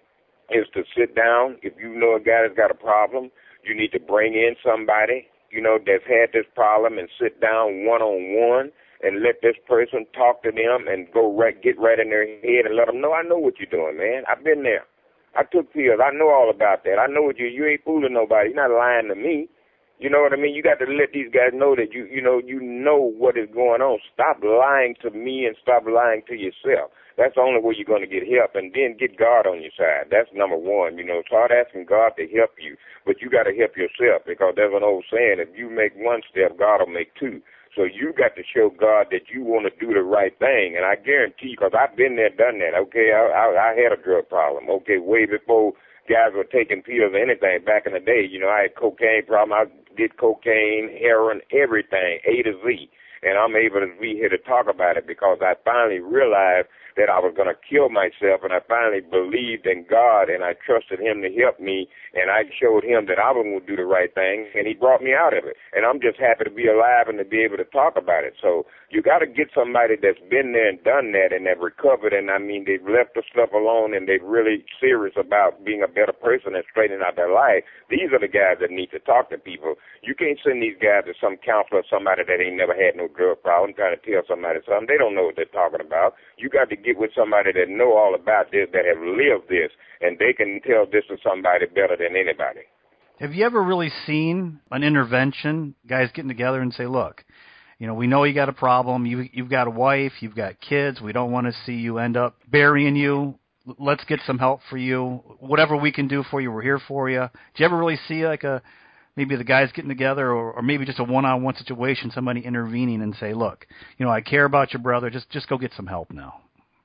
is to sit down. If you know a guy that's got a problem, you need to bring in somebody, that's had this problem and sit down one-on-one and let this person talk to them and get right in their head and let them know, I know what you're doing, man. I've been there. I took pills. I know all about that. I know what you ain't fooling nobody. You're not lying to me. You know what I mean? You got to let these guys know that you know what is going on. Stop lying to me and stop lying to yourself. That's the only way you're going to get help, and then get God on your side. That's number one. Start asking God to help you, but you got to help yourself because there's an old saying: if you make one step, God will make two. So you got to show God that you want to do the right thing, and I guarantee you, because I've been there, done that. Okay, I had a drug problem. Okay, way before guys were taking pills or anything back in the day. I had cocaine problem. I did cocaine, heroin, everything, A to Z. And I'm able to be here to talk about it because I finally realized that I was going to kill myself, and I finally believed in God, and I trusted Him to help me, and I showed Him that I was going to do the right thing, and He brought me out of it. And I'm just happy to be alive and to be able to talk about it. So you got to get somebody that's been there and done that and have recovered, and they've left the stuff alone, and they're really serious about being a better person and straightening out their life. These are the guys that need to talk to people. You can't send these guys to some counselor, somebody that ain't never had no drug problem, trying to tell somebody something. They don't know what they're talking about. You got to get with somebody that know all about this, that have lived this, and they can tell this to somebody better than anybody. Have you ever really seen an intervention, guys getting together and say, look, we know you got a problem. You've got a wife. You've got kids. We don't want to see you end up burying you. Let's get some help for you. Whatever we can do for you, we're here for you. Do you ever really see maybe the guys getting together or maybe just a one-on-one situation, somebody intervening and say, look, I care about your brother. Just go get some help now.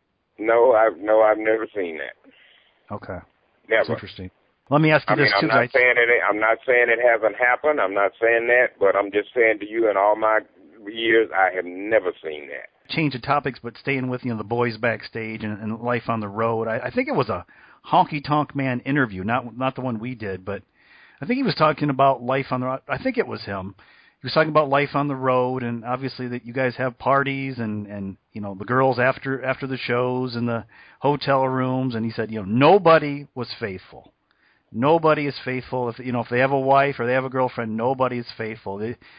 No, I've never seen that. Okay. Never. That's interesting. Let me ask you this, too. I'm not saying it hasn't happened. I'm not saying that, but I'm just saying to you in all my years, I have never seen that. Change of topics, but staying with, the boys backstage and life on the road. I think it was a Honky Tonk Man interview, not the one we did, but I think he was talking about life on the road. I think it was him. He was talking about life on the road, and obviously that you guys have parties and the girls after the shows and the hotel rooms, and he said, nobody was faithful. Nobody is faithful. If they have a wife or they have a girlfriend, nobody is faithful.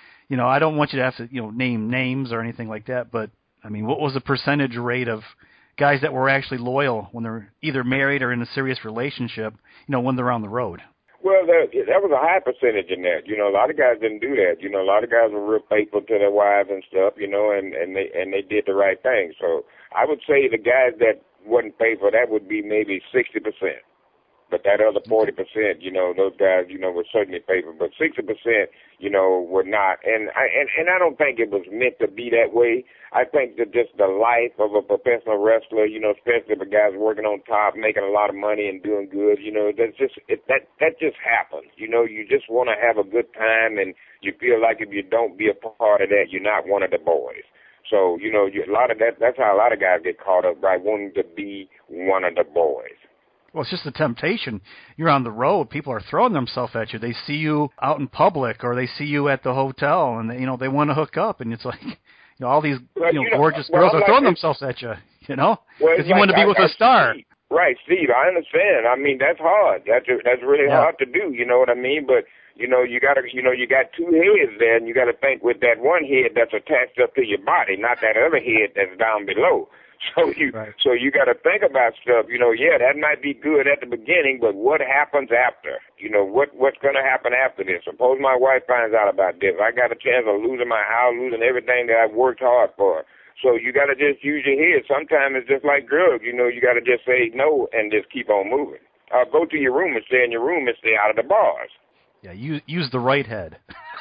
I don't want you to have to name names or anything like that, but what was the percentage rate of guys that were actually loyal when they're either married or in a serious relationship, when they're on the road? Well, that was a high percentage in that. A lot of guys didn't do that. A lot of guys were real faithful to their wives and stuff, and they did the right thing. So I would say the guys that wasn't faithful, that would be maybe 60%. But that other 40%, those guys, were certainly faithful. But 60%, were not. And I don't think it was meant to be that way. I think that just the life of a professional wrestler, especially if a guy's working on top, making a lot of money and doing good, that's just that just happens. You just want to have a good time, and you feel like if you don't be a part of that, you're not one of the boys. So, a lot of that's how a lot of guys get caught up by wanting to be one of the boys. Well, it's just the temptation. You're on the road. People are throwing themselves at you. They see you out in public, or they see you at the hotel, and they want to hook up, and it's like, all these gorgeous girls are throwing themselves at you. Because you want to be with a star. Right, Steve. I understand. I mean, that's hard. That's really hard to do. You know what I mean? But you got two heads there, and you got to think with that one head that's attached up to your body, not that other head that's down below. So you got to think about stuff. That might be good at the beginning, but what happens after? What's going to happen after this? Suppose my wife finds out about this. I got a chance of losing my house, losing everything that I've worked hard for. So you got to just use your head. Sometimes it's just like drugs. You got to just say no and just keep on moving. Go to your room and stay in your room and stay out of the bars. Yeah, use the right head.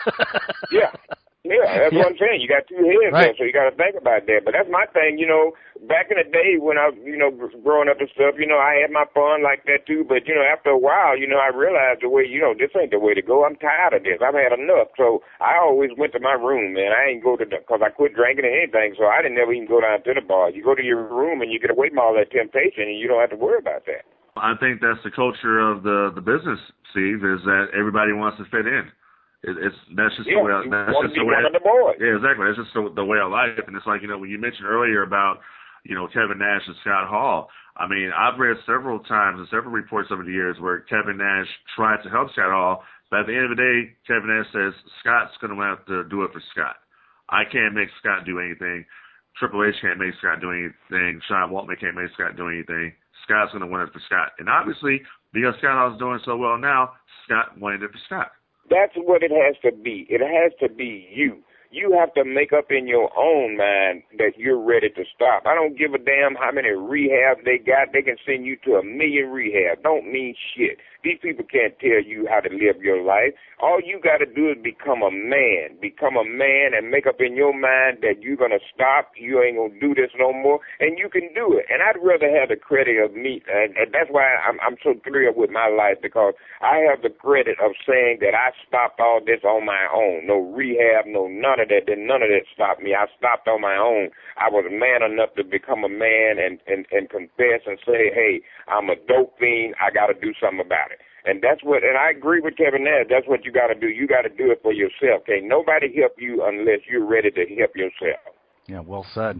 Yeah, that's what I'm saying. You got two heads there, so you got to think about that. But that's my thing, back in the day when I was, growing up and stuff, I had my fun like that too. But, after a while, I realized the way, this ain't the way to go. I'm tired of this. I've had enough. So I always went to my room, man. I ain't go to because I quit drinking or anything, so I didn't never even go down to the bar. You go to your room and you get away from all that temptation, and you don't have to worry about that. I think that's the culture of the business, Steve, is that everybody wants to fit in. That's just the way. That's just the way. Yeah, exactly. That's just the way of life. And it's like when you mentioned earlier about Kevin Nash and Scott Hall. I mean, I've read several times and several reports over the years where Kevin Nash tried to help Scott Hall, but at the end of the day, Kevin Nash says Scott's going to have to do it for Scott. I can't make Scott do anything. Triple H can't make Scott do anything. Sean Waltman can't make Scott do anything. Scott's going to win it for Scott. And obviously, because Scott Hall's doing so well now, Scott wanted it for Scott. That's what it has to be. It has to be you. You have to make up in your own mind that you're ready to stop. I don't give a damn how many rehabs they got. They can send you to 1 million rehabs. Don't mean shit. These people can't tell you how to live your life. All you got to do is become a man. Become a man and make up in your mind that you're going to stop. You ain't going to do this no more. And you can do it. And I'd rather have the credit of me. And that's why I'm so thrilled with my life, because I have the credit of saying that I stopped all this on my own. No rehab, no none of that. Then none of that stopped me. I stopped on my own. I was man enough to become a man and confess and say, hey, I'm a dope fiend. I got to do something about it. And I agree with Kevin Nash. That's what you got to do. You got to do it for yourself. Can't nobody help you unless you're ready to help yourself. Yeah, well said.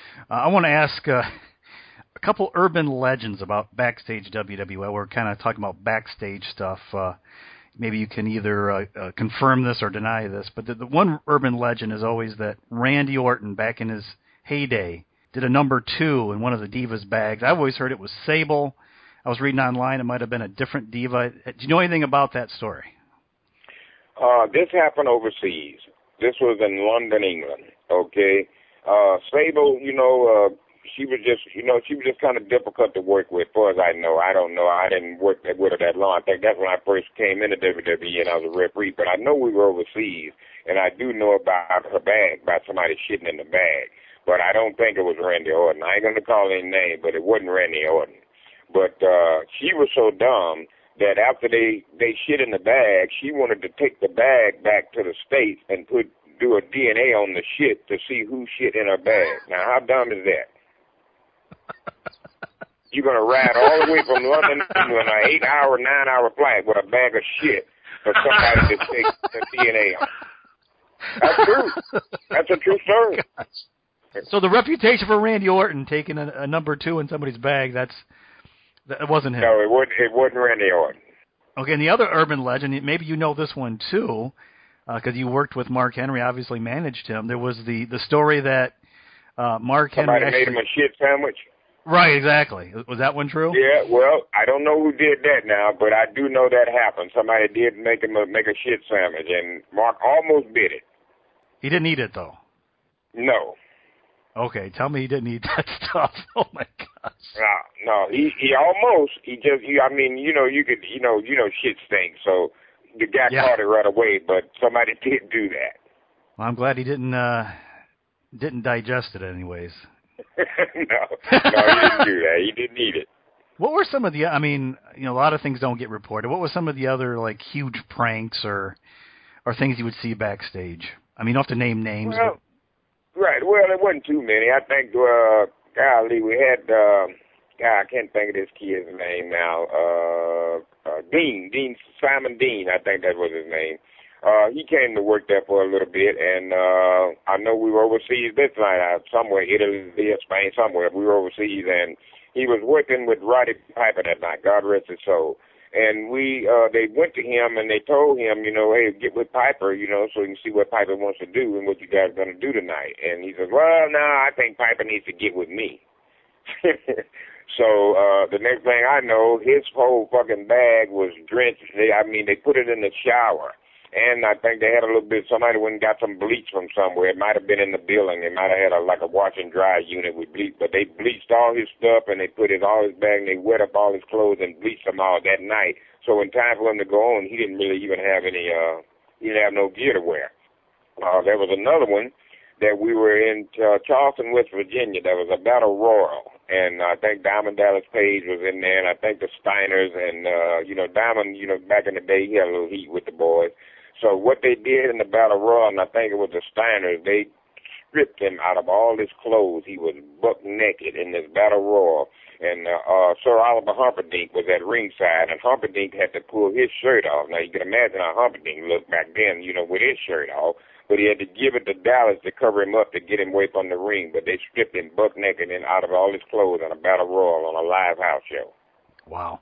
I want to ask a couple urban legends about backstage WWL. We're kind of talking about backstage stuff. Maybe you can either confirm this or deny this, but the one urban legend is always that Randy Orton, back in his heyday, did a number 2 in one of the Divas bags. I've always heard it was Sable. I was reading online it might have been a different diva. Do you know anything about that story? This happened overseas. This was in London, England. Okay, Sable, she was just kind of difficult to work with, as far as I know. I don't know. I didn't work with her that long. I think that's when I first came into WWE and I was a referee. But I know we were overseas, and I do know about her bag, about somebody shitting in the bag. But I don't think it was Randy Orton. I ain't going to call any name, but it wasn't Randy Orton. But she was so dumb that after they shit in the bag, she wanted to take the bag back to the States and do a DNA on the shit to see who shit in her bag. Now, how dumb is that? You're going to ride all the way from London to an 8-hour, 9-hour flight with a bag of shit for somebody to take the DNA on. That's true. That's a true story. So the reputation for Randy Orton taking a number 2 in somebody's bag, that wasn't him. No, it wasn't Randy Orton. Okay, and the other urban legend, maybe you know this one too, because you worked with Mark Henry, obviously managed him. There was the story that Mark Henry somebody made him a shit sandwich. Right, exactly. Was that one true? Yeah, well, I don't know who did that now, but I do know that happened. Somebody did make him make a shit sandwich, and Mark almost bit it. He didn't eat it though. No. Okay, tell me he didn't eat that stuff. Oh my gosh. No, he almost. He just. I mean, you could. Shit stinks. So the guy caught it right away, but somebody did do that. Well, I'm glad he didn't digest it, anyways. No, he didn't do that. He didn't eat it. What were some of the? I mean, a lot of things don't get reported. What were some of the other huge pranks or things you would see backstage? I mean, you don't have to name names. Well, right. Well, there wasn't too many. I think, golly, we had, I can't think of this kid's name now. Simon Dean, I think that was his name. He came to work there for a little bit, and I know we were overseas this night, somewhere, Italy, Spain, somewhere. We were overseas, and he was working with Roddy Piper that night, God rest his soul. And they went to him and they told him, hey, get with Piper, so you can see what Piper wants to do and what you guys are going to do tonight. And he says, well, no, I think Piper needs to get with me. So the next thing I know, his whole fucking bag was drenched. They put it in the shower. And I think they had a little bit, somebody went and got some bleach from somewhere. It might have been in the building. They might have had a wash and dry unit with bleach. But they bleached all his stuff and they put all his bag and they wet up all his clothes and bleached them all that night. So in time for him to go on, he didn't really even have he didn't have no gear to wear. There was another one that we were in Charleston, West Virginia. There was a battle royal. And I think Diamond Dallas Page was in there, and I think the Steiners and, Diamond, back in the day, he had a little heat with the boys. So what they did in the Battle Royal, and I think it was the Steiners, they stripped him out of all his clothes. He was buck naked in this Battle Royal. And Sir Oliver Humperdinck was at ringside, and Humperdinck had to pull his shirt off. Now, you can imagine how Humperdinck looked back then, with his shirt off. But he had to give it to Dallas to cover him up to get him away from the ring. But they stripped him buck naked and out of all his clothes on a Battle Royal on a live house show. Wow.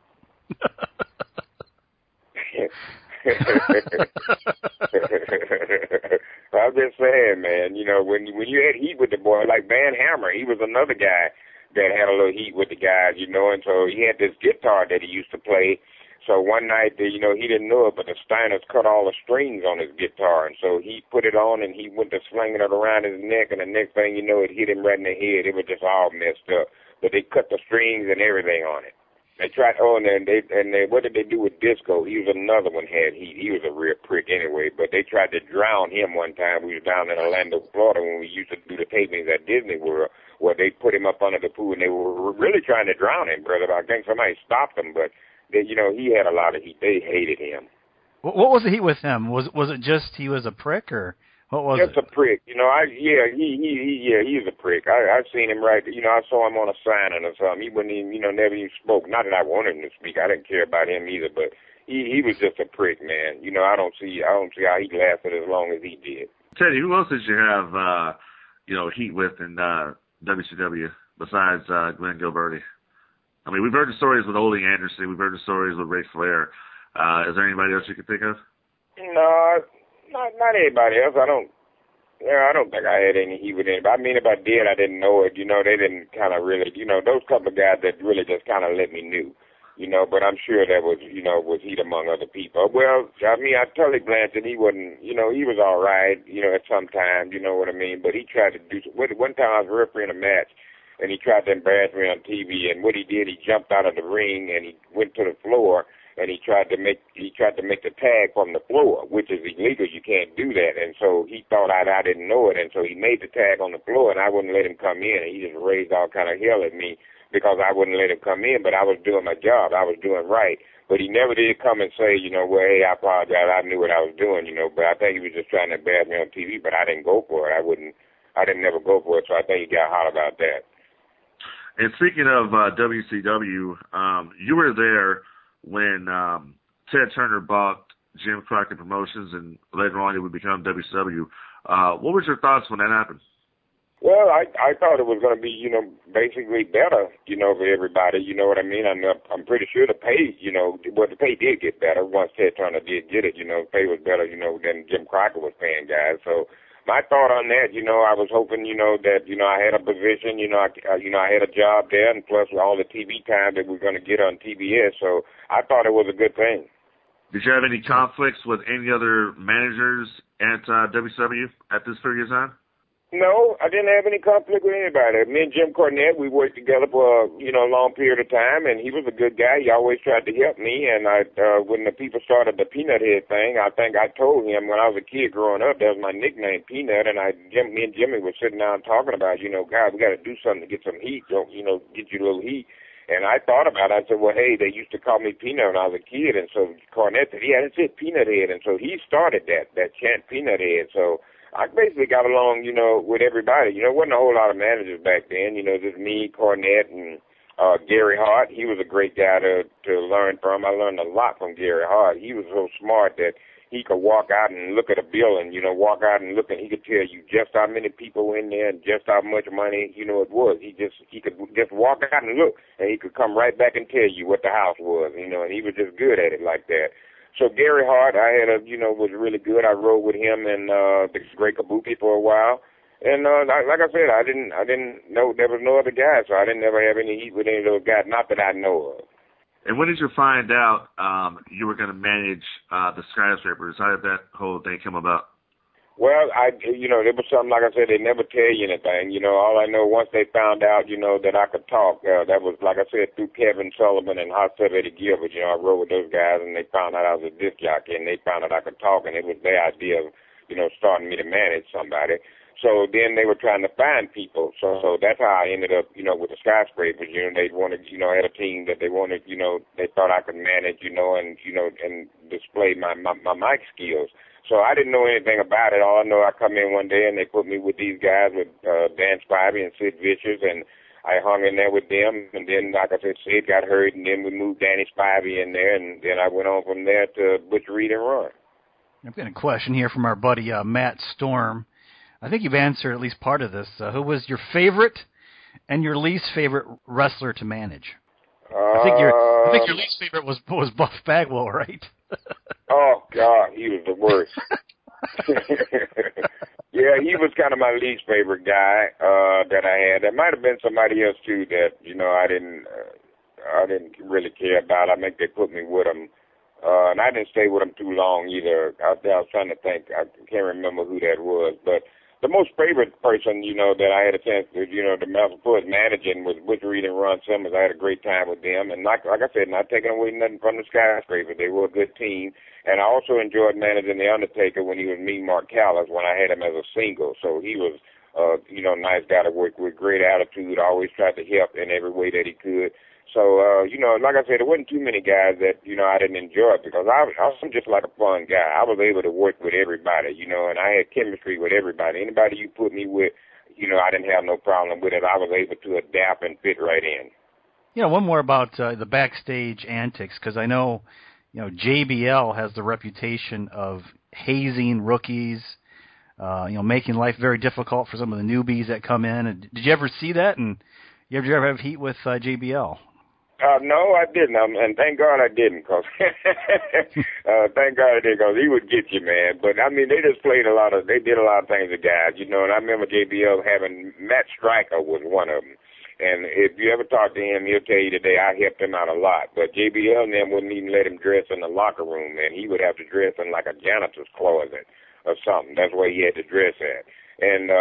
I'm just saying, man, when you had heat with the boy, like Van Hammer, he was another guy that had a little heat with the guys, and so he had this guitar that he used to play. So one night, he didn't know it, but the Steiners cut all the strings on his guitar, and so he put it on and he went to slinging it around his neck, and the next thing you know, it hit him right in the head. It was just all messed up. But they cut the strings and everything on it. They tried, what did they do with Disco? He was another one had heat. He was a real prick anyway, but they tried to drown him one time. We was down in Orlando, Florida, when we used to do the tapings at Disney World, where they put him up under the pool, and they were really trying to drown him, brother. I think somebody stopped him, but, he had a lot of heat. They hated him. What was the heat with him? Was it just he was a prick, or what was just it? Just a prick. He's a prick. I've seen him I saw him on a signing or something. He wouldn't even, never even spoke. Not that I wanted him to speak. I didn't care about him either, but he was just a prick, man. I don't see how he lasted as long as he did. Teddy, who else did you have, heat with in WCW besides Glenn Gilberti? I mean, we've heard the stories with Ole Anderson. We've heard the stories with Ric Flair. Is there anybody else you could think of? No, not anybody else. I don't think I had any heat with anybody. I mean, if I did, I didn't know it. They didn't kind of really, those couple of guys that really just kind of let me know. But I'm sure that was, was heat among other people. Well, I mean, Tully Blanchard, he wasn't, he was all right, at some time, you know what I mean? But he tried to do, one time I was refereeing a match, and he tried to embarrass me on TV, and what he did, he jumped out of the ring, and he went to the floor, and he tried to make the tag from the floor, which is illegal. You can't do that. And so he thought I didn't know it, and so he made the tag on the floor, and I wouldn't let him come in, and he just raised all kind of hell at me because I wouldn't let him come in, but I was doing my job. I was doing right. But he never did come and say, well, hey, I apologize. I knew what I was doing, but I think he was just trying to embarrass me on TV, but I didn't go for it. I didn't never go for it, so I think he got hot about that. And speaking of WCW, you were there when Ted Turner bought Jim Crockett Promotions, and later on it would become WCW. What was your thoughts when that happened? Well, I thought it was going to be, basically better, for everybody. You know what I mean? I'm pretty sure the pay, the pay did get better once Ted Turner did get it. Pay was better, than Jim Crockett was paying guys. So my thought on that, I was hoping, that, I had a position, I had a job there, and plus all the TV time that we're going to get on TBS. So I thought it was a good thing. Did you have any conflicts with any other managers at WCW at this period of time? No, I didn't have any conflict with anybody. Me and Jim Cornette, we worked together for, a long period of time, and he was a good guy. He always tried to help me, and when the people started the Peanut Head thing, I think I told him when I was a kid growing up, that was my nickname, Peanut, and me and Jimmy were sitting down talking about, God, we got to do something to get some heat, get you a little heat. And I thought about it. I said, well, hey, they used to call me Peanut when I was a kid, and so Cornette said, yeah, that's it, Peanut Head, and so he started that chant, Peanut Head, so I basically got along, with everybody. Wasn't a whole lot of managers back then. Just me, Cornette, and Gary Hart, he was a great guy to learn from. I learned a lot from Gary Hart. He was so smart that he could walk out and look at a building, walk out and look, and he could tell you just how many people were in there and just how much money, it was. He could just walk out and look, and he could come right back and tell you what the house was, and he was just good at it like that. So Gary Hart, I had was really good. I rode with him and the Great Kabuki for a while. And like I said, I didn't know there was no other guy, so I didn't ever have any heat with any of those guys, not that I know of. And when did you find out you were going to manage the Skyscrapers? How did that whole thing come about? Well, there was something, like I said, they never tell you anything. All I know, once they found out, that I could talk, that was, like I said, through Kevin Sullivan and Hot Stuff Eddie Gilbert. I rode with those guys, and they found out I was a disc jockey, and they found out I could talk, and it was their idea of, starting me to manage somebody. So then they were trying to find people. So that's how I ended up, with the Skyscrapers. They wanted, had a team that they wanted, they thought I could manage, and display my mic skills. So I didn't know anything about it. All I know, I come in one day and they put me with these guys, with Dan Spivey and Sid Vicious, and I hung in there with them. And then, like I said, Sid got hurt, and then we moved Danny Spivey in there, and then I went on from there to Butch Reed and Run. I've got a question here from our buddy Matt Storm. I think you've answered at least part of this. Who was your favorite and your least favorite wrestler to manage? I think your least favorite was Buff Bagwell, right? Oh God, he was the worst. Yeah, he was kind of my least favorite guy that I had. There might have been somebody else too that I didn't really care about. I think they put me with him. And I didn't stay with him too long either. I was trying to think. I can't remember who that was. But the most favorite person, that I had a chance to, to put managing was Butch Reed and Ron Simmons. I had a great time with them. And like I said, not taking away nothing from the Skyscrapers. They were a good team. And I also enjoyed managing The Undertaker when he was meeting Mark Callis, when I had him as a single. So he was, nice guy to work with, great attitude, always tried to help in every way that he could. So, like I said, there wasn't too many guys that, I didn't enjoy because I was just like a fun guy. I was able to work with everybody, and I had chemistry with everybody. Anybody you put me with, I didn't have no problem with it. I was able to adapt and fit right in. One more about the backstage antics, because I know, JBL has the reputation of hazing rookies, making life very difficult for some of the newbies that come in. And did you ever see that? And did you ever have heat with JBL? No, I didn't, and thank God I didn't, cause thank God I didn't, cause he would get you, man. But I mean, they did a lot of things to guys, and I remember JBL having Matt Stryker was one of them. And if you ever talk to him, he'll tell you today I helped him out a lot. But JBL and them wouldn't even let him dress in the locker room, man. He would have to dress in like a janitor's closet or something. That's where he had to dress at. And,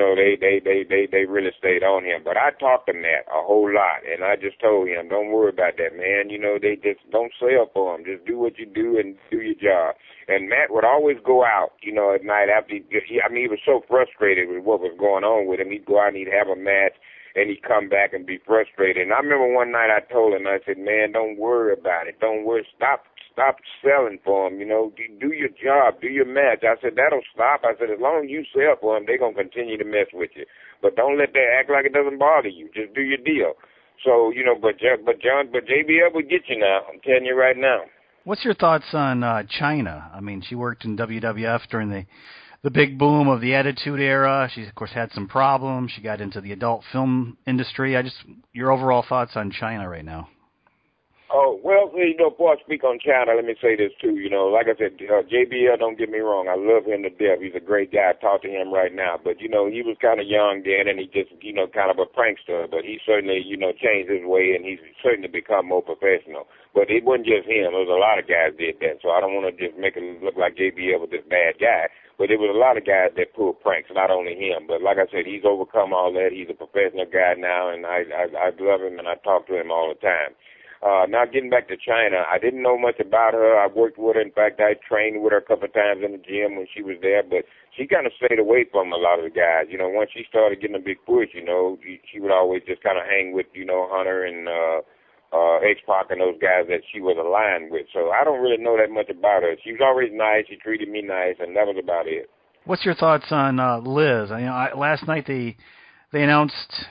they really stayed on him. But I talked to Matt a whole lot, and I just told him, don't worry about that, man. They just don't sell for him. Just do what you do and do your job. And Matt would always go out, at night after he was so frustrated with what was going on with him. He'd go out and he'd have a match, and he'd come back and be frustrated. And I remember one night I told him, I said, man, don't worry about it. Don't worry. Stop selling for them, do your job, do your match. I said, that'll stop. I said, as long as you sell for them, they're going to continue to mess with you. But don't let that act like it doesn't bother you. Just do your deal. So, but JBL would get you now. I'm telling you right now. What's your thoughts on Chyna? I mean, she worked in WWF during the big boom of the Attitude Era. She, of course, had some problems. She got into the adult film industry. Your overall thoughts on Chyna right now? Oh, well, before I speak on China, let me say this, too. Like I said, JBL, don't get me wrong. I love him to death. He's a great guy. I talk to him right now. But, he was kind of young then, and he just, kind of a prankster. But he certainly, changed his way, and he's certainly become more professional. But it wasn't just him. There was a lot of guys did that. So I don't want to just make it look like JBL was this bad guy. But there was a lot of guys that pulled pranks, not only him. But like I said, he's overcome all that. He's a professional guy now, and I love him, and I talk to him all the time. Now getting back to Chyna, I didn't know much about her. I worked with her. In fact, I trained with her a couple of times in the gym when she was there, but she kind of stayed away from a lot of the guys. Once she started getting a big push, she would always just kind of hang with, Hunter and X-Pac and those guys that she was aligned with. So I don't really know that much about her. She was always nice. She treated me nice, and that was about it. What's your thoughts on Liz? Last night they announced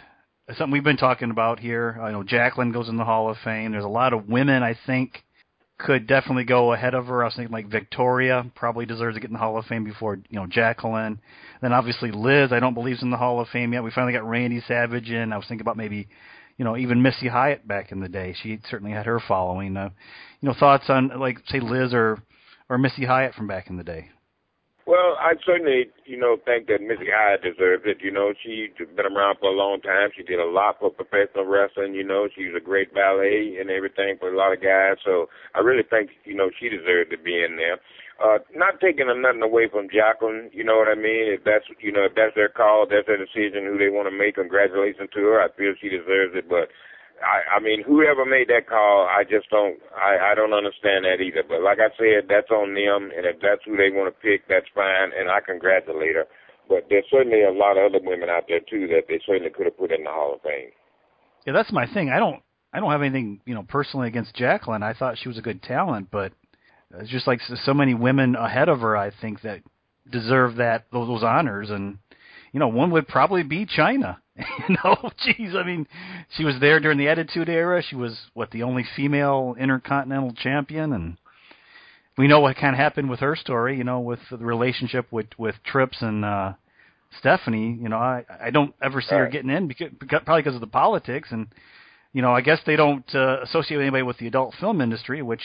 something we've been talking about here. I know Jacqueline goes in the Hall of Fame. There's a lot of women I think could definitely go ahead of her. I was thinking like Victoria probably deserves to get in the Hall of Fame before, Jacqueline. Then obviously Liz, I don't believe is in the Hall of Fame yet. We finally got Randy Savage in. I was thinking about maybe, even Missy Hyatt back in the day. She certainly had her following. Thoughts on like say Liz or Missy Hyatt from back in the day? Well, I certainly, think that Missy Hyatt deserves it. She's been around for a long time. She did a lot for professional wrestling. She's a great ballet and everything for a lot of guys. So I really think, she deserves to be in there. Not taking nothing away from Jacqueline, you know what I mean? If that's, if that's their call, that's their decision, who they want to make, congratulations to her. I feel she deserves it. But I mean, whoever made that call, I don't understand that either. But like I said, that's on them, and if that's who they want to pick, that's fine, and I congratulate her. But there's certainly a lot of other women out there too that they certainly could have put in the Hall of Fame. Yeah, that's my thing. I don't have anything, personally against Jacqueline. I thought she was a good talent, but it's just like so many women ahead of her, I think, that deserve those honors, and one would probably be Chyna. Geez, I mean, she was there during the Attitude Era. She was, the only female Intercontinental Champion, and we know what kind of happened with her story, with the relationship with Trips and Stephanie. I don't ever see her getting in, probably because of the politics, and, I guess they don't associate anybody with the adult film industry, which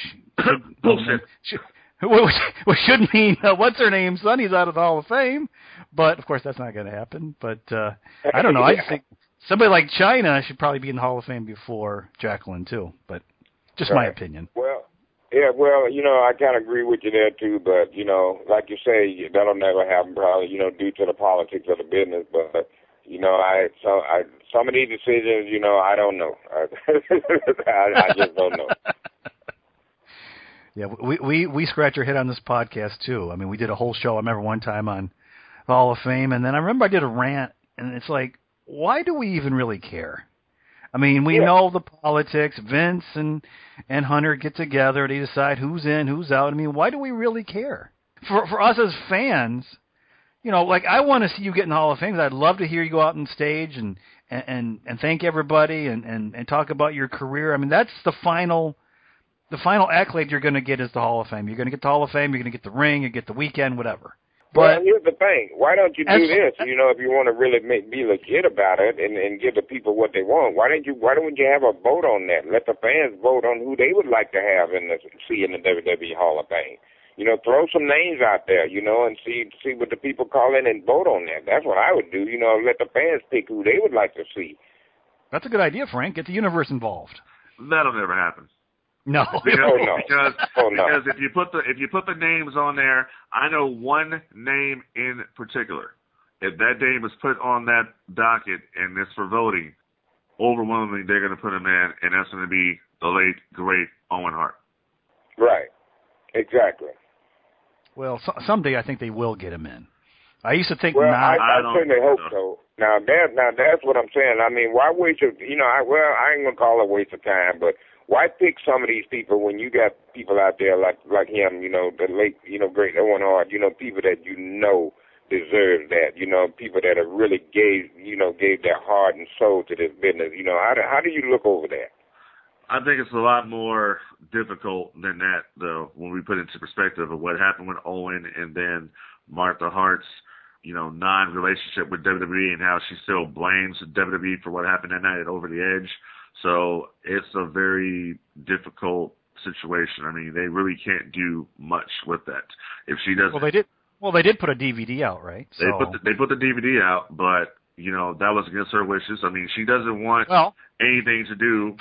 which should mean, what's her name, Sonny's out of the Hall of Fame. But, of course, that's not going to happen. But I don't know. I just think somebody like Chyna should probably be in the Hall of Fame before Jacqueline, too. But just my opinion. Well, yeah, I kind of agree with you there, too. But, like you say, that'll never happen probably, due to the politics of the business. But, some of these decisions, I don't know. I just don't know. Yeah, we scratch our head on this podcast, too. I mean, we did a whole show, I remember one time on the Hall of Fame, and then I remember I did a rant, and it's like, why do we even really care? I mean, we know the politics. Vince and Hunter get together. They decide who's in, who's out. I mean, why do we really care? For us as fans, I want to see you get in the Hall of Fame. I'd love to hear you go out on stage and thank everybody and talk about your career. I mean, that's the final accolade you're going to get is the Hall of Fame. You're going to get the Hall of Fame, you're going to get the ring, you get the weekend, whatever. But here's the thing. Why don't you do this? If you want to really be legit about it and give the people what they want, why don't you have a vote on that? Let the fans vote on who they would like to have see in the WWE Hall of Fame. Throw some names out there, and see what the people call in and vote on that. That's what I would do. Let the fans pick who they would like to see. That's a good idea, Frank. Get the universe involved. That'll never happen. No. Because if you put the names on there, I know one name in particular. If that name is put on that docket and it's for voting, overwhelmingly they're going to put him in, and that's going to be the late great Owen Hart. Right. Exactly. Well, someday I think they will get him in. I used to think not. I certainly hope so. Now that's what I'm saying. I mean, why waste your? I ain't gonna call it a waste of time, but why pick some of these people when you got people out there like him, the late, great Owen Hart, people that deserve that, people that have really gave their heart and soul to this business. How do you look over that? I think it's a lot more difficult than that, though, when we put it into perspective of what happened with Owen and then Martha Hart's, non-relationship with WWE and how she still blames WWE for what happened that night at Over the Edge. So it's a very difficult situation. I mean, they really can't do much with that. If she doesn't, they did put a DVD out, right? They put the DVD out, but that was against her wishes. I mean, she doesn't want anything to do.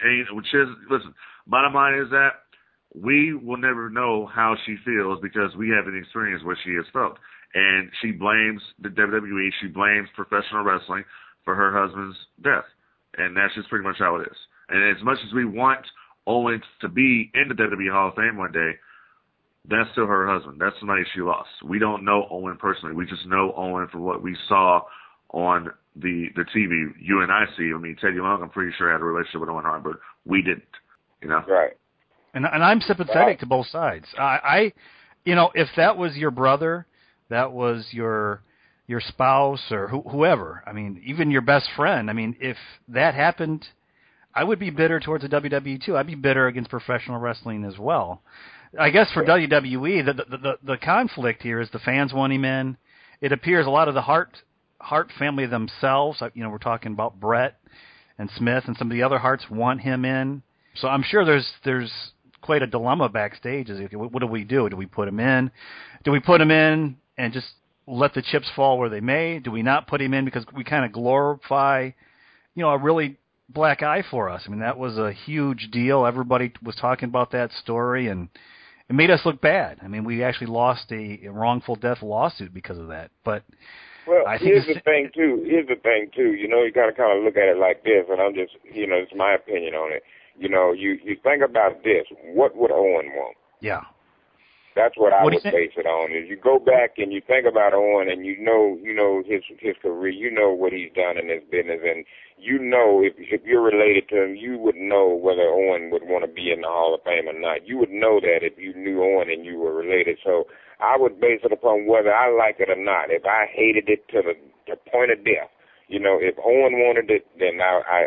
Listen, bottom line is that we will never know how she feels because we haven't experienced what she has felt. And she blames the WWE, she blames professional wrestling for her husband's death. And that's just pretty much how it is. And as much as we want Owen to be in the WWE Hall of Fame one day, that's still her husband. That's somebody she lost. We don't know Owen personally. We just know Owen for what we saw on the TV. You and I see. I mean, Teddy Long, I'm pretty sure, had a relationship with Owen Hart, but we didn't. Right. And I'm sympathetic to both sides. If that was your brother, that was your your spouse or whoever. I mean, even your best friend. I mean, if that happened, I would be bitter towards the WWE too. I'd be bitter against professional wrestling as well. I guess for WWE, the conflict here is the fans want him in. It appears a lot of the Hart family themselves, you know, we're talking about Brett and Smith and some of the other Harts want him in. So I'm sure there's quite a dilemma backstage. Is, okay, what do we do? Do we put him in? Do we put him in and just let the chips fall where they may? Do we not put him in because we kind of glorify, you know, a really black eye for us? I mean, that was a huge deal. Everybody was talking about that story, and it made us look bad. I mean, we actually lost a wrongful death lawsuit because of that. But well, I think here's the thing too. You know, you got to kind of look at it like this, and I'm just, you know, it's my opinion on it. You know, you think about this. What would Owen want? Yeah. That's what I would base it on. Is you go back and you think about Owen, and you know his career, you know what he's done in his business, and you know if you're related to him, you would know whether Owen would want to be in the Hall of Fame or not. You would know that if you knew Owen and you were related. So I would base it upon whether I like it or not. If I hated it to the point of death, you know, if Owen wanted it, then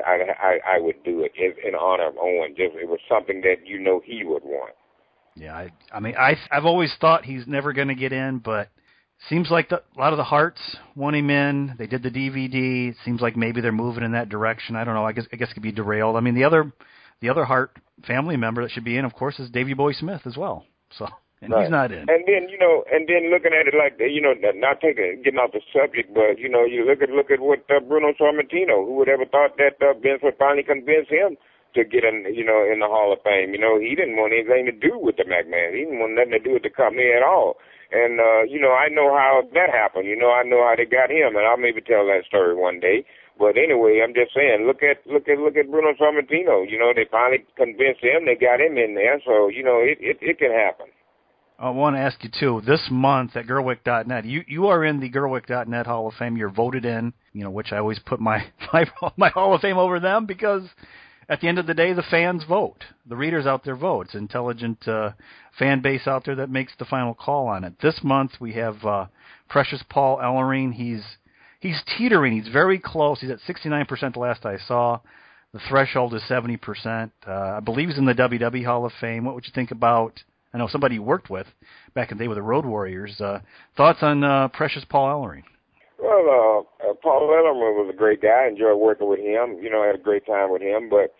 I would do it in honor of Owen. Just it was something that you know he would want. Yeah, I mean, I've always thought he's never going to get in, but seems like a lot of the Harts want him in. They did the DVD. It seems like maybe they're moving in that direction. I don't know. I guess it could be derailed. I mean, the other Hart family member that should be in, of course, is Davey Boy Smith as well. So, and right. He's not in. And then looking at it like, you know, not getting off the subject, but you know, you look at what Bruno Sammartino. Who would ever thought that Vince would finally convince him to get in, you know, in the Hall of Fame? You know, he didn't want anything to do with the McMahon. He didn't want nothing to do with the company at all. And, you know, I know how that happened. You know, I know how they got him, and I'll maybe tell that story one day. But anyway, I'm just saying, look at Bruno Sammartino. You know, they finally convinced him. They got him in there. So, you know, it can happen. I want to ask you, too, this month at Gerwick.net, you are in the Gerwick.net Hall of Fame. You're voted in, you know, which I always put my Hall of Fame over them because at the end of the day, the fans vote. The readers out there vote. It's an intelligent fan base out there that makes the final call on it. This month, we have Precious Paul Ellering. He's teetering. He's very close. He's at 69% the last I saw. The threshold is 70%. I believe he's in the WWE Hall of Fame. What would you think about, I know somebody you worked with back in the day with the Road Warriors. Thoughts on Precious Paul Ellering? Well, Paul Ellering was a great guy. I enjoyed working with him. You know, I had a great time with him. But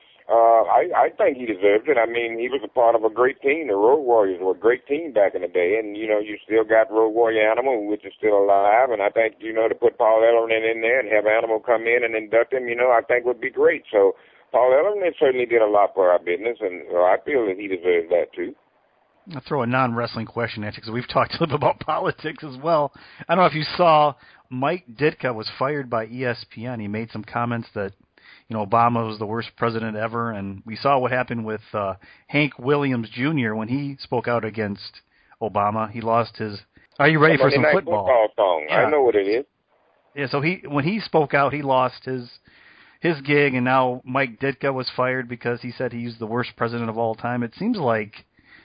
I think he deserved it. I mean, he was a part of a great team. The Road Warriors were a great team back in the day. And, you know, you still got Road Warrior Animal, which is still alive. And I think, you know, to put Paul Ellering in there and have Animal come in and induct him, you know, I think would be great. So Paul Ellering certainly did a lot for our business. And I feel that he deserves that, too. I'll throw a non-wrestling question at you because we've talked a little bit about politics as well. I don't know if you saw Mike Ditka was fired by ESPN. He made some comments that, you know, Obama was the worst president ever, and we saw what happened with Hank Williams Jr. when he spoke out against Obama. He lost his. Are you ready for some football song? Yeah. I know what it is. Yeah, so when he spoke out, he lost his gig, and now Mike Ditka was fired because he said he's the worst president of all time. It seems like,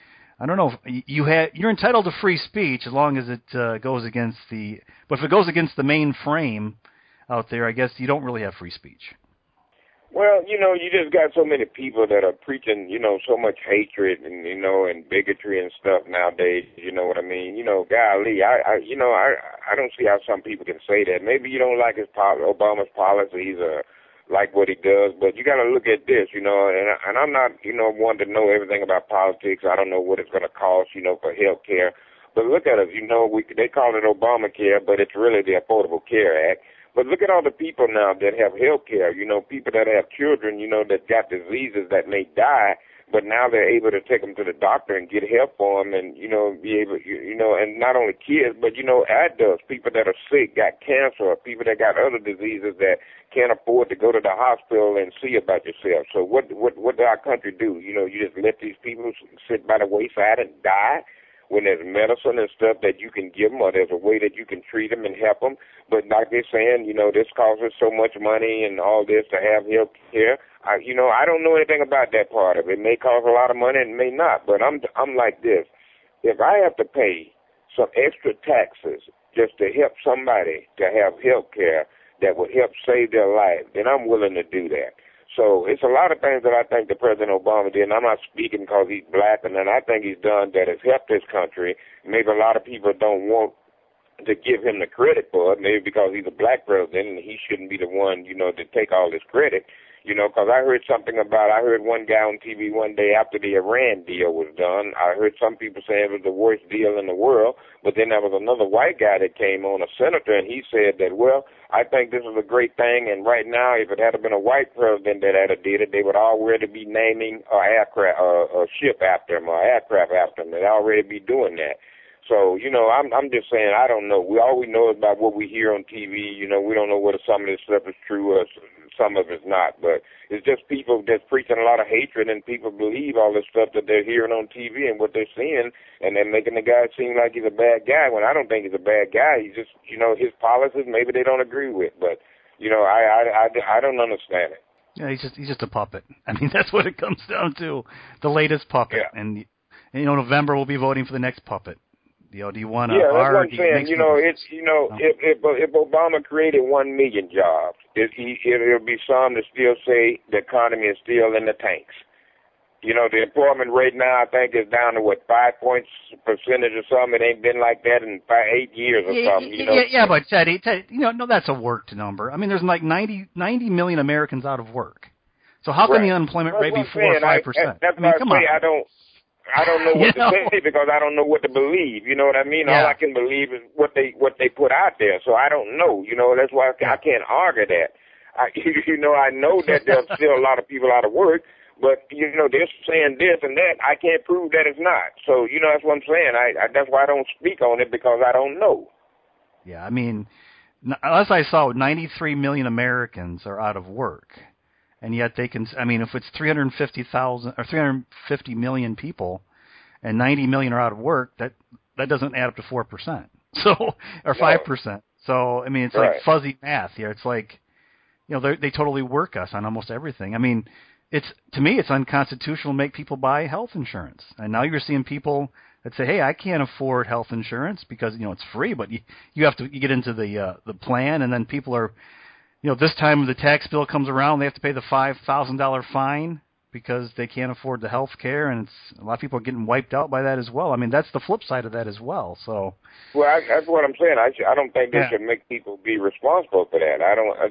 I don't know, you're entitled to free speech as long as it goes against but if it goes against the mainframe out there, I guess you don't really have free speech. Well, you know, you just got so many people that are preaching, you know, so much hatred and, you know, and bigotry and stuff nowadays, you know what I mean? You know, golly, I don't see how some people can say that. Maybe you don't like Obama's policies or like what he does, but you got to look at this, you know, and I'm not, you know, one to know everything about politics. I don't know what it's going to cost, you know, for health care. But look at it, you know, they call it Obamacare, but it's really the Affordable Care Act. But look at all the people now that have health care, you know, people that have children, you know, that got diseases that may die, but now they're able to take them to the doctor and get help for them and, you know, be able, you know, and not only kids, but, you know, adults, people that are sick, got cancer, or people that got other diseases that can't afford to go to the hospital and see about yourself. So what does our country do? You know, you just let these people sit by the wayside and die when there's medicine and stuff that you can give them, or there's a way that you can treat them and help them. But like they're saying, you know, this costs us so much money and all this to have health care. You know, I don't know anything about that part of it. It may cost a lot of money and it may not, but I'm like this. If I have to pay some extra taxes just to help somebody to have health care that would help save their life, then I'm willing to do that. So it's a lot of things that I think that President Obama did, and I'm not speaking because he's black, and then I think he's done that has helped this country. Maybe a lot of people don't want to give him the credit for it, maybe because he's a black president and he shouldn't be the one, to take all this credit. Because I heard I heard one guy on TV one day after the Iran deal was done, I heard some people say it was the worst deal in the world, but then there was another white guy that came on, a senator, and he said that, well, I think this is a great thing, and right now, if it had been a white president that had did it, they would already be naming a ship after him, or aircraft after him. They'd already be doing that. So, I'm just saying, I don't know. All we know is about what we hear on TV. We don't know whether some of this stuff is true or some of it's not. But it's just people that's preaching a lot of hatred, and people believe all this stuff that they're hearing on TV and what they're seeing, and they're making the guy seem like he's a bad guy when I don't think he's a bad guy. He's just, his policies maybe they don't agree with. But, I don't understand it. Yeah, he's just a puppet. I mean, that's what it comes down to, the latest puppet. Yeah. And November we'll be voting for the next puppet. Do you want to? Yeah, that's what I'm saying. If Obama created 1 million jobs, it'll be some that still say the economy is still in the tanks. The employment rate now I think is down to 5 points percentage or something. It ain't been like that in 8 years or something. Yeah, but Teddy, no, that's a worked number. I mean, there's like 90 million Americans out of work. So how can the unemployment rate be 4 or 5%? That's why I say I don't know what to say because I don't know what to believe. You know what I mean? Yeah. All I can believe is what they put out there. So I don't know. That's why I can't argue that. I know that there's still a lot of people out of work, but they're saying this and that. I can't prove that it's not. So that's what I'm saying. That's why I don't speak on it because I don't know. Yeah, I mean, unless I saw 93 million Americans are out of work. And yet they can. I mean, if it's 350,000 or 350 million people, and 90 million are out of work, that doesn't add up to 4%. So or 5%. So I mean, it's like fuzzy math here. It's like, they totally work us on almost everything. I mean, to me, it's unconstitutional to make people buy health insurance. And now you're seeing people that say, hey, I can't afford health insurance because it's free, but you get into the plan, and then people are. This time the tax bill comes around, they have to pay the $5,000 fine because they can't afford the health care, and a lot of people are getting wiped out by that as well. I mean, that's the flip side of that as well. So, well, that's what I'm saying. I don't think they should make people be responsible for that.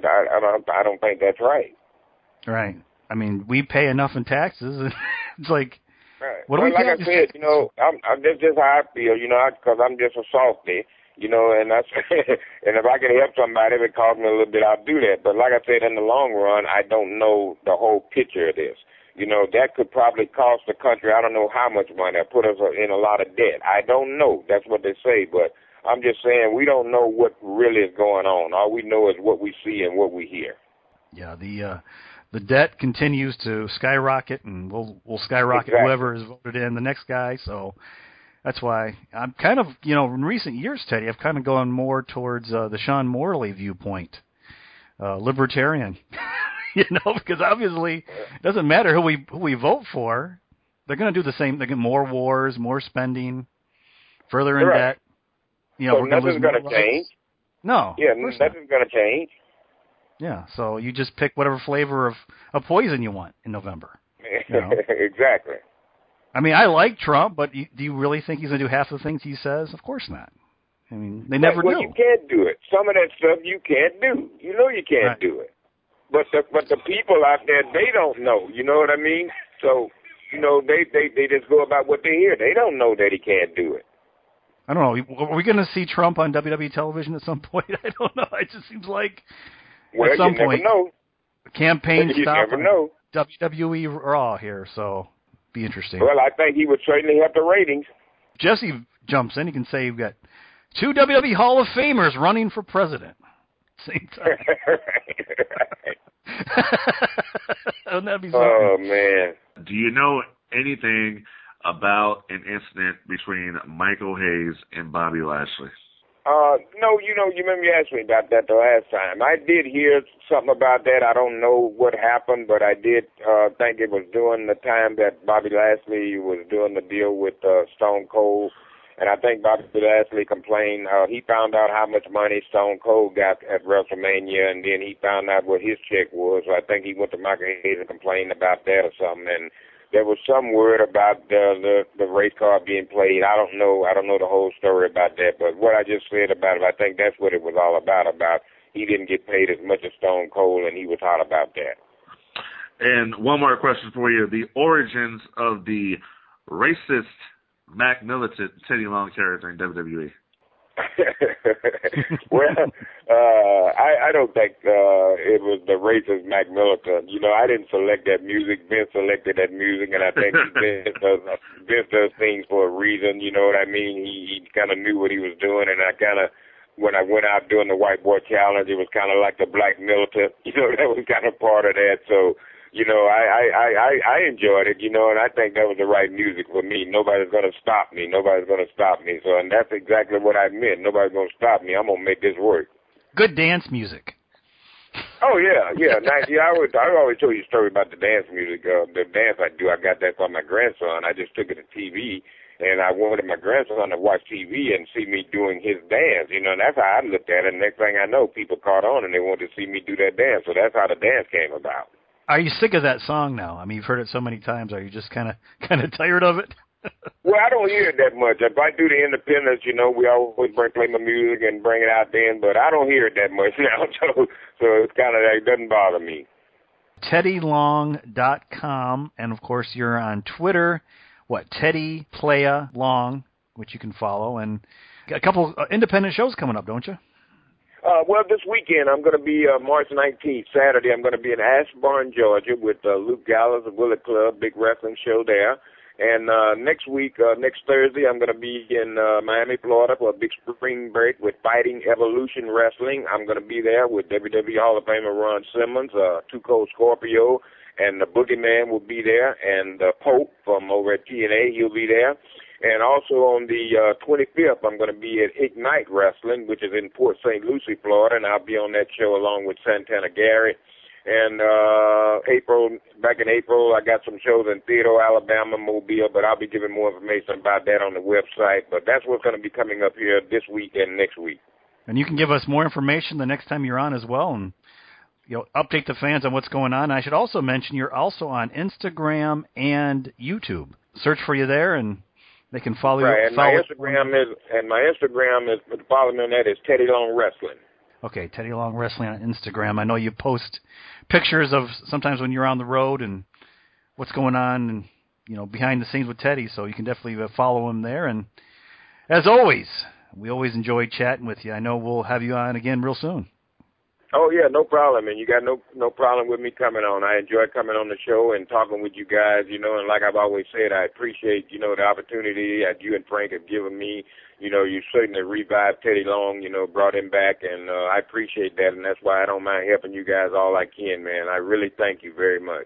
I don't think that's right. Right. I mean, we pay enough in taxes. And it's like, what do we like I said, this is how I feel. Because I'm just a softie. And that's and if I can help somebody, if it costs me a little bit, I'll do that. But like I said, in the long run, I don't know the whole picture of this. That could probably cost the country, I don't know how much money, put us in a lot of debt. I don't know. That's what they say. But I'm just saying we don't know what really is going on. All we know is what we see and what we hear. Yeah, the debt continues to skyrocket, and we'll skyrocket whoever is voted in the next guy. So. That's why I'm kind of, in recent years, Teddy, I've kind of gone more towards the Sean Morley viewpoint, libertarian, because obviously it doesn't matter who we vote for. They're going to do the same. They're going to more wars, more spending, further in debt. So nothing's going to change. No. Yeah, nothing's going to change. Yeah, so you just pick whatever flavor of poison you want in November. Exactly. I mean, I like Trump, but do you really think he's going to do half the things he says? Of course not. I mean, they never do. Well, you can't do it. Some of that stuff you can't do. You can't do it. But the people out there, they don't know. You know what I mean? So, they just go about what they hear. They don't know that he can't do it. I don't know. Are we going to see Trump on WWE television at some point? I don't know. It just seems like at some point, know. The campaign you stop never know. WWE Raw here, so be interesting. Well, I think he would certainly have the ratings. Jesse jumps in. He can say you've got 2 WWE Hall of Famers running for president. Same time. Wouldn't that be something? Oh, man. Do you know anything about an incident between Michael Hayes and Bobby Lashley? No, you remember you asked me about that the last time. I did hear something about that. I don't know what happened, but I did think it was during the time that Bobby Lashley was doing the deal with Stone Cold, And I think Bobby Lashley complained. He found out how much money Stone Cold got at WrestleMania, and then he found out what his check was. So I think he went to Michael Hayes and complained about that or something. And there was some word about the race car being played. I don't know the whole story about that. But what I just said about it, I think that's what it was all about. About he didn't get paid as much as Stone Cold, and he was hot about that. And one more question for you: the origins of the racist Mac Militant Teddy Long character in WWE. Well, I don't think it was the racist Mac Militant. You know, I didn't select that music. Vince selected that music, and I think Vince does things for a reason. You know what I mean? He kind of knew what he was doing, and when I went out doing the White Boy Challenge, it was kind of like the Black Militant. You know, that was kind of part of that. So, you know, I enjoyed it, you know, and I think that was the right music for me. Nobody's going to stop me. Nobody's going to stop me. So, and that's exactly what I meant. Nobody's going to stop me. I'm going to make this work. Good dance music. Oh, yeah. Now, I always tell you a story about the dance music. The dance I do, I got that from my grandson. I just took it to TV, and I wanted my grandson to watch TV and see me doing his dance. You know, and that's how I looked at it. And next thing I know, people caught on, and they wanted to see me do that dance. So that's how the dance came about. Are you sick of that song now? I mean, you've heard it so many times. Are you just kind of tired of it? Well, I don't hear it that much. If I do the Independence, you know, we always play my music and bring it out then, but I don't hear it that much now, so it's kind of, it doesn't bother me. TeddyLong.com, and of course you're on Twitter, Teddy Playa Long, which you can follow, and a couple independent shows coming up, don't you? Well, this weekend I'm going to be March 19th, Saturday. I'm going to be in Ashburn, Georgia, with Luke Gallows of Bullet Club, big wrestling show there. And next Thursday, I'm going to be in Miami, Florida for a big spring break with Fighting Evolution Wrestling. I'm going to be there with WWE Hall of Famer Ron Simmons, Too Cold Scorpio, and the Boogeyman will be there, and Pope from over at TNA, he'll be there. And also on the 25th, I'm going to be at Ignite Wrestling, which is in Port St. Lucie, Florida, and I'll be on that show along with Santana Garrett. And back in April, I got some shows in Theodore, Alabama, Mobile, but I'll be giving more information about that on the website. But that's what's going to be coming up here this week and next week. And you can give us more information the next time you're on as well, and update the fans on what's going on. I should also mention you're also on Instagram and YouTube. Search for you there, and they can follow you. Right, and my Instagram is to follow me on that is Teddy Long Wrestling. Okay, Teddy Long Wrestling on Instagram. I know you post pictures of sometimes when you're on the road and what's going on, and behind the scenes with Teddy. So you can definitely follow him there. And as always, we always enjoy chatting with you. I know we'll have you on again real soon. Oh, yeah, no problem, and you got no problem with me coming on. I enjoy coming on the show and talking with you guys, and like I've always said, I appreciate, the opportunity that you and Frank have given me. You certainly revived Teddy Long, brought him back, and I appreciate that, and that's why I don't mind helping you guys all I can, man. I really thank you very much.